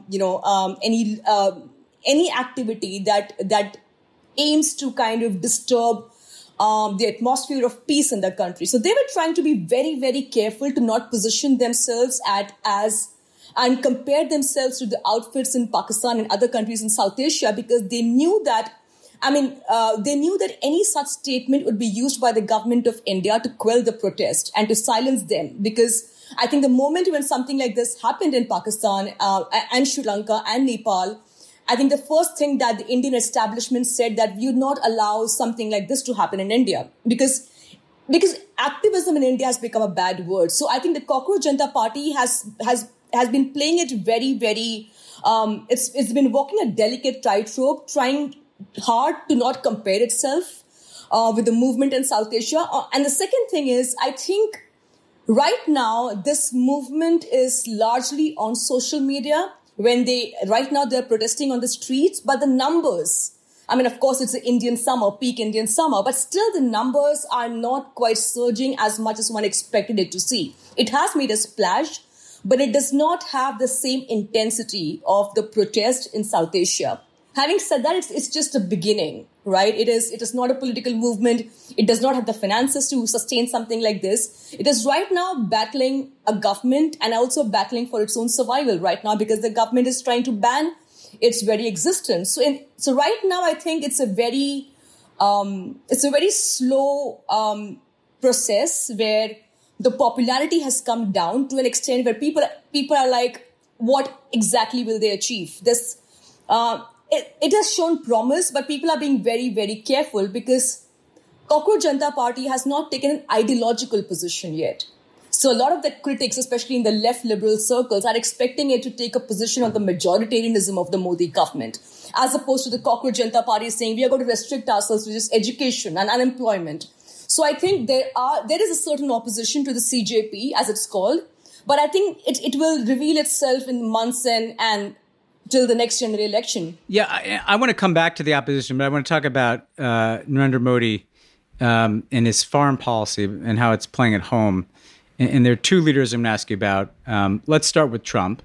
activity that aims to kind of disturb the atmosphere of peace in the country. So they were trying to be very, very careful to not position themselves and compare themselves to the outfits in Pakistan and other countries in South Asia, because they knew that any such statement would be used by the government of India to quell the protest and to silence them. Because I think the moment when something like this happened in Pakistan and Sri Lanka and Nepal, I think the first thing that the Indian establishment said that we would not allow something like this to happen in India because activism in India has become a bad word. So I think the Cockroach Janta Party has been playing it very, very. It's been walking a delicate tightrope, trying hard to not compare itself with the movement in South Asia. And the second thing is, I think right now this movement is largely on social media. Right now they're protesting on the streets, but the numbers, I mean, of course, it's the Indian summer, peak Indian summer, but still the numbers are not quite surging as much as one expected it to see. It has made a splash, but it does not have the same intensity of the protest in South Asia. Having said that, it's just a beginning, right? It is not a political movement. It does not have the finances to sustain something like this. It is right now battling a government and also battling for its own survival right now because the government is trying to ban its very existence. So right now, I think it's a very slow process where the popularity has come down to an extent where people are like, what exactly will they achieve? It has shown promise, but people are being very, very careful because Cockroach Janta Party has not taken an ideological position yet. So a lot of the critics, especially in the left liberal circles, are expecting it to take a position on the majoritarianism of the Modi government, as opposed to the Cockroach Janta Party saying we are going to restrict ourselves to just education and unemployment. So I think there is a certain opposition to the CJP, as it's called, but I think it will reveal itself in months and till the next general election. Yeah, I want to come back to the opposition, but I want to talk about Narendra Modi and his foreign policy and how it's playing at home. And there are two leaders I'm going to ask you about. Let's start with Trump.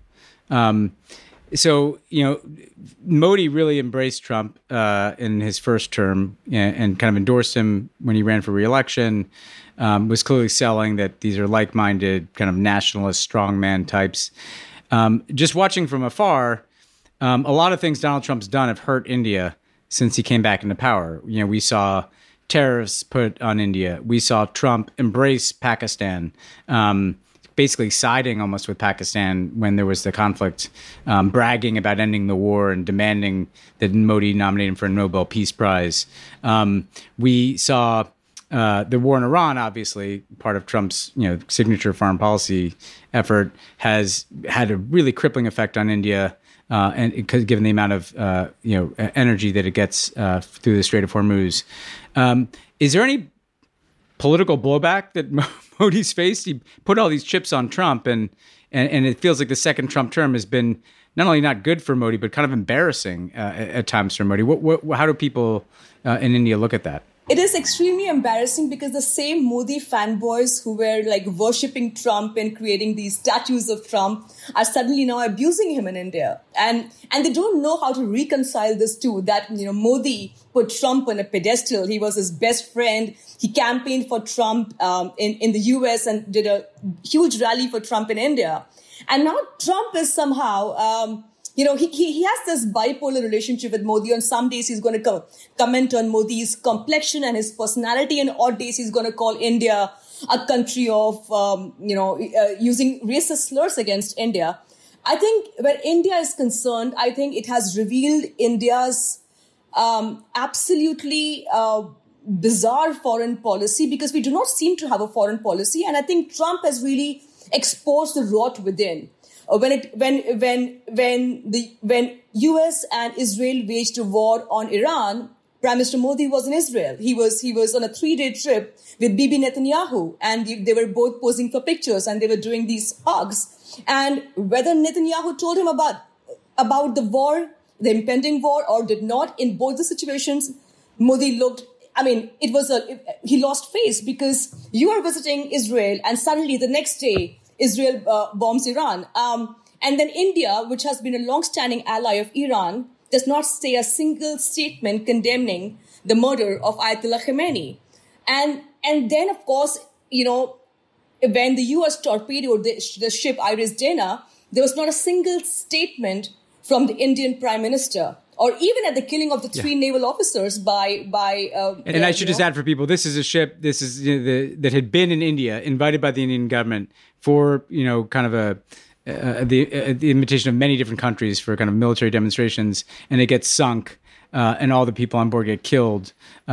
So, you know, Modi really embraced Trump in his first term and kind of endorsed him when he ran for re-election, was clearly selling that these are like-minded kind of nationalist strongman types. Just watching from afar, a lot of things Donald Trump's done have hurt India since he came back into power. You know, we saw tariffs put on India. We saw Trump embrace Pakistan, basically siding almost with Pakistan when there was the conflict, bragging about ending the war and demanding that Modi nominate him for a Nobel Peace Prize. We saw the war in Iran, obviously, part of Trump's signature foreign policy effort, has had a really crippling effect on India. And because given the amount of energy that it gets through the Strait of Hormuz, is there any political blowback that Modi's faced? He put all these chips on Trump, and it feels like the second Trump term has been not only not good for Modi, but kind of embarrassing at times for Modi. How do people in India look at that? It is extremely embarrassing because the same Modi fanboys who were like worshipping Trump and creating these statues of Trump are suddenly now abusing him in India. And they don't know how to reconcile this too, that, Modi put Trump on a pedestal. He was his best friend. He campaigned for Trump in the US and did a huge rally for Trump in India. And now Trump is somehow he has this bipolar relationship with Modi. On some days, he's going to comment on Modi's complexion and his personality. And odd days, he's going to call India a country of, using racist slurs against India. I think where India is concerned, I think it has revealed India's absolutely bizarre foreign policy, because we do not seem to have a foreign policy. And I think Trump has really exposed the rot within. When US and Israel waged a war on Iran, Prime Minister Modi was in Israel. He was on a 3-day trip with Bibi Netanyahu, and they were both posing for pictures, and they were doing these hugs. And whether Netanyahu told him about the war, the impending war, or did not, in both the situations, Modi looked. He lost face, because you are visiting Israel, and suddenly the next day, Israel bombs Iran. And then India, which has been a long-standing ally of Iran, does not say a single statement condemning the murder of Ayatollah Khamenei. And then, of course, when the U.S. torpedoed the ship Iris Dana, there was not a single statement from the Indian Prime Minister, or even at the killing of the 3 naval officers by. And I should just add for people, this is a ship. This is that had been in India, invited by the Indian government for kind of the invitation of many different countries for kind of military demonstrations, and it gets sunk. And all the people on board get killed,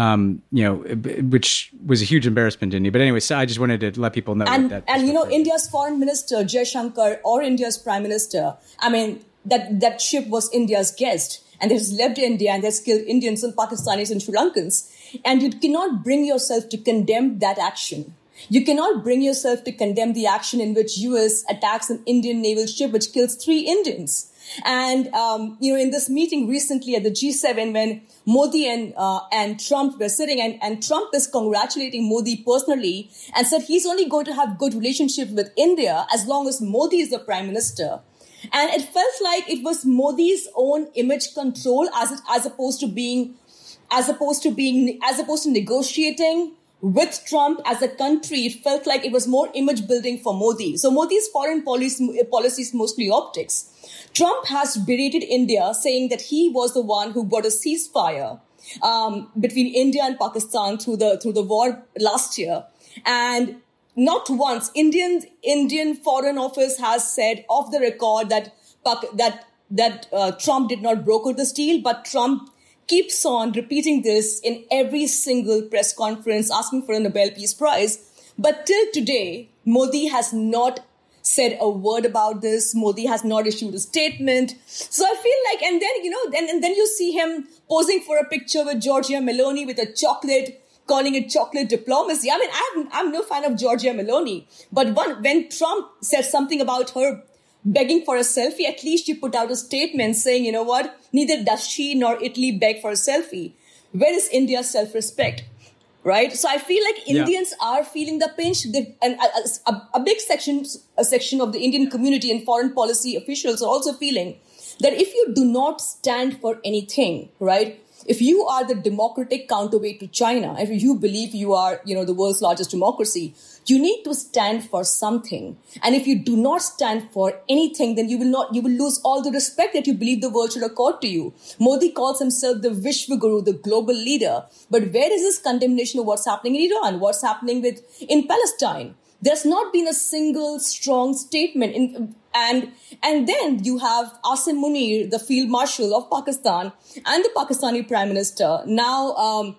which was a huge embarrassment to India. But anyway, so I just wanted to let people know that. And India's foreign minister, Jaishankar, or India's prime minister, that ship was India's guest, and it has left India, and has killed Indians and Pakistanis and Sri Lankans. And you cannot bring yourself to condemn that action. You cannot bring yourself to condemn the action in which US attacks an Indian naval ship which kills 3 Indians. And, in this meeting recently at the G7, when Modi and Trump were sitting, and Trump is congratulating Modi personally and said he's only going to have good relationship with India as long as Modi is the prime minister. And it felt like it was Modi's own image control as opposed to negotiating with Trump as a country. It felt like it was more image building for Modi. So Modi's foreign policy is mostly optics. Trump has berated India, saying that he was the one who got a ceasefire between India and Pakistan through the war last year. And not once, Indian Foreign Office has said off the record that Trump did not broker this deal, but Trump keeps on repeating this in every single press conference, asking for a Nobel Peace Prize. But till today, Modi has not said a word about this. Modi has not issued a statement. So I feel like, and then you see him posing for a picture with Giorgia Meloni with a chocolate, calling it chocolate diplomacy. I'm no fan of Giorgia Meloni, but when Trump said something about her begging for a selfie, at least you put out a statement saying, you know what, neither does she nor Italy beg for a selfie. Where is India's self-respect? Right. So I feel like Indians are feeling the pinch, and a big section of the Indian community and foreign policy officials are also feeling that if you do not stand for anything, right, if you are the democratic counterweight to China, if you believe you are, the world's largest democracy, you need to stand for something. And if you do not stand for anything, then you will lose all the respect that you believe the world should accord to you. Modi calls himself the Vishwaguru, the global leader. But where is his condemnation of what's happening in Iran? What's happening in Palestine? There's not been a single strong statement. And then you have Asim Munir, the Field Marshal of Pakistan, and the Pakistani Prime Minister. Now,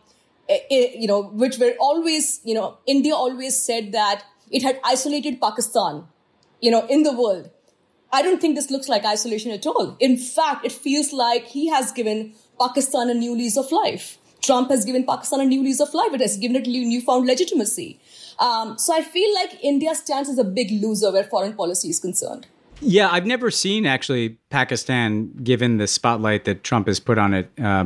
which were always, India always said that it had isolated Pakistan, in the world. I don't think this looks like isolation at all. In fact, it feels like he has given Pakistan a new lease of life. Trump has given Pakistan a new lease of life. It has given it newfound legitimacy. So I feel like India stands as a big loser where foreign policy is concerned. Yeah, I've never seen actually Pakistan given the spotlight that Trump has put on it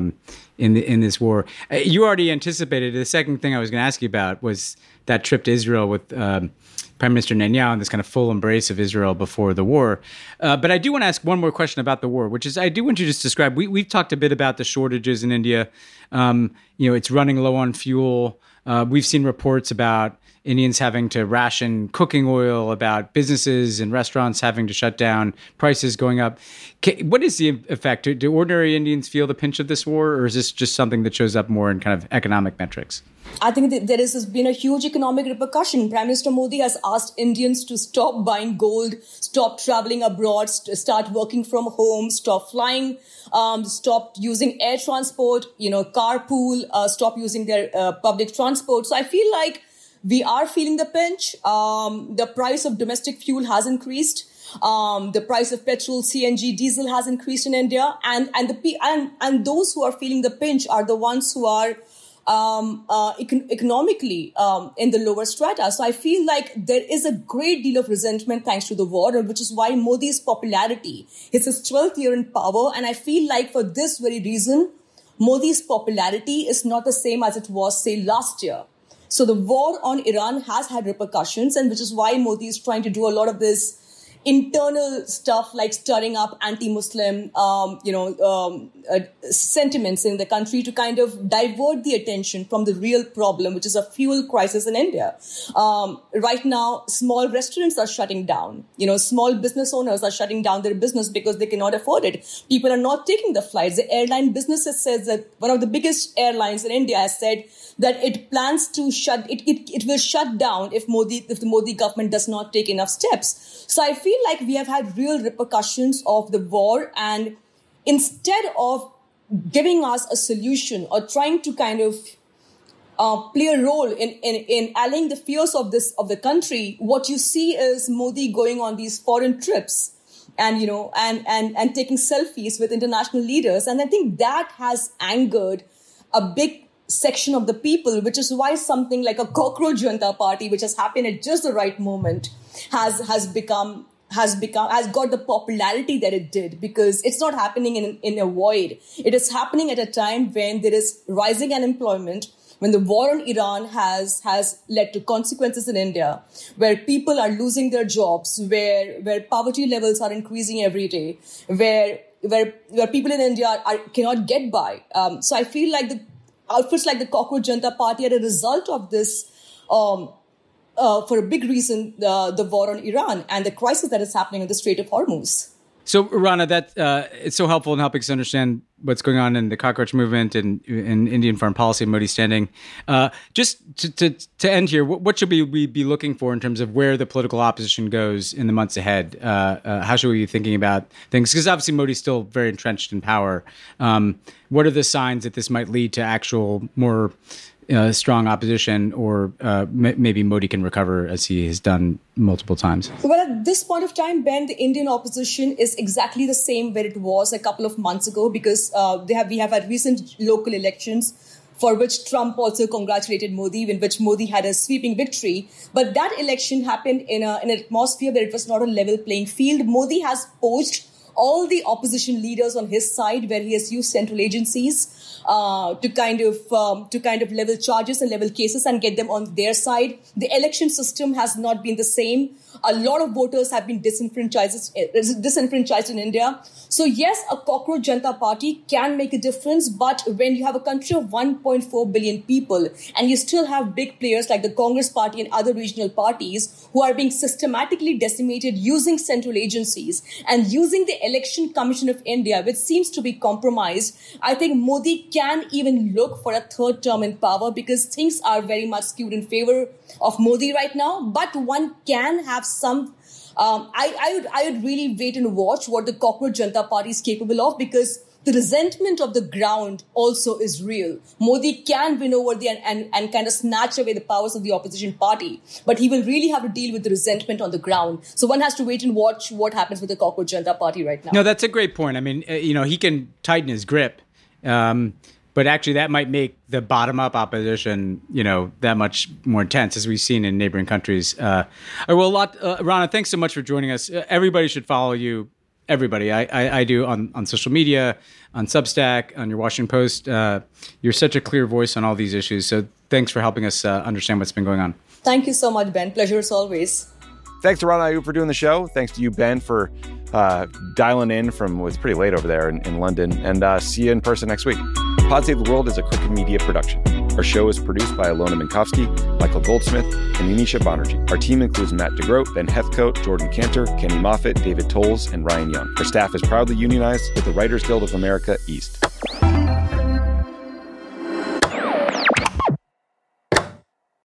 in this war. You already anticipated. The second thing I was going to ask you about was that trip to Israel with Prime Minister Netanyahu and this kind of full embrace of Israel before the war. But I do want to ask one more question about the war, which is I do want you to just describe. We've talked a bit about the shortages in India. It's running low on fuel. We've seen reports about Indians having to ration cooking oil, about businesses and restaurants having to shut down, prices going up. What is the effect? Do ordinary Indians feel the pinch of this war, or is this just something that shows up more in kind of economic metrics? I think that there has been a huge economic repercussion. Prime Minister Modi has asked Indians to stop buying gold, stop traveling abroad, start working from home, stop flying, stop using air transport, carpool, stop using their public transport. So I feel like we are feeling the pinch. The price of domestic fuel has increased. The price of petrol, CNG, diesel has increased in India, and those who are feeling the pinch are the ones who are economically in the lower strata. So I feel like there is a great deal of resentment thanks to the war, which is why Modi's popularity is his 12th year in power. And I feel like for this very reason, Modi's popularity is not the same as it was, say, last year. So the war on Iran has had repercussions, and which is why Modi is trying to do a lot of this internal stuff like stirring up anti-Muslim, sentiments in the country to kind of divert the attention from the real problem, which is a fuel crisis in India. Right now, small restaurants are shutting down. Small business owners are shutting down their business because they cannot afford it. People are not taking the flights. The airline businesses says that one of the biggest airlines in India has said that it plans to it will shut down if the Modi government does not take enough steps. So I feel like we have had real repercussions of the war, and instead of giving us a solution or trying to kind of play a role in allaying the fears of the country, what you see is Modi going on these foreign trips and taking selfies with international leaders, and I think that has angered a big section of the people, which is why something like a cockroach Janata Party, which has happened at just the right moment, has got the popularity that it did, because it's not happening in a void. It is happening at a time when there is rising unemployment, when the war on Iran has led to consequences in India, where people are losing their jobs, where poverty levels are increasing every day, where people in India cannot get by. So I feel like the outfits like the Cockroach Janata Party are a result of this, for a big reason, the war on Iran and the crisis that is happening in the Strait of Hormuz. So, Rana, that it's so helpful in helping us understand what's going on in the cockroach movement and in Indian foreign policy and Modi's standing. Just to end here, what should we be looking for in terms of where the political opposition goes in the months ahead? How should we be thinking about things? Because obviously Modi's still very entrenched in power. What are the signs that this might lead to actual more strong opposition, or maybe Modi can recover as he has done multiple times? Well, at this point of time, Ben, the Indian opposition is exactly the same where it was a couple of months ago, because we have had recent local elections for which Trump also congratulated Modi, in which Modi had a sweeping victory. But that election happened in an atmosphere where it was not a level playing field. Modi has poached all the opposition leaders on his side, where he has used central agencies to kind of level charges and level cases and get them on their side. The election system has not been the same. A lot of voters have been disenfranchised in India. So yes, a Cockroach Janata Party can make a difference, but when you have a country of 1.4 billion people and you still have big players like the Congress Party and other regional parties who are being systematically decimated using central agencies and using the Election Commission of India, which seems to be compromised, I think Modi can even look for a third term in power, because things are very much skewed in favor of Modi right now. But one can have some. I would really wait and watch what the Cockroach Janata Party is capable of, because the resentment of the ground also is real. Modi can win over and kind of snatch away the powers of the opposition party, but he will really have to deal with the resentment on the ground. So one has to wait and watch what happens with the Cockroach Janata Party right now. No, that's a great point. I mean, he can tighten his grip. But actually, that might make the bottom-up opposition, that much more intense, as we've seen in neighboring countries. Rana, thanks so much for joining us. Everybody should follow you. Everybody, I do on social media, on Substack, on your Washington Post. You're such a clear voice on all these issues. So thanks for helping us understand what's been going on. Thank you so much, Ben. Pleasure as always. Thanks to Rana Ayoob for doing the show. Thanks to you, Ben, for dialing in from what's pretty late over there in London. And see you in person next week. Pod Save the World is a Crooked Media production. Our show is produced by Alona Minkowski, Michael Goldsmith, and Anisha Banerjee. Our team includes Matt DeGroat, Ben Heathcote, Jordan Cantor, Kenny Moffitt, David Tolles, and Ryan Young. Our staff is proudly unionized with the Writers Guild of America East.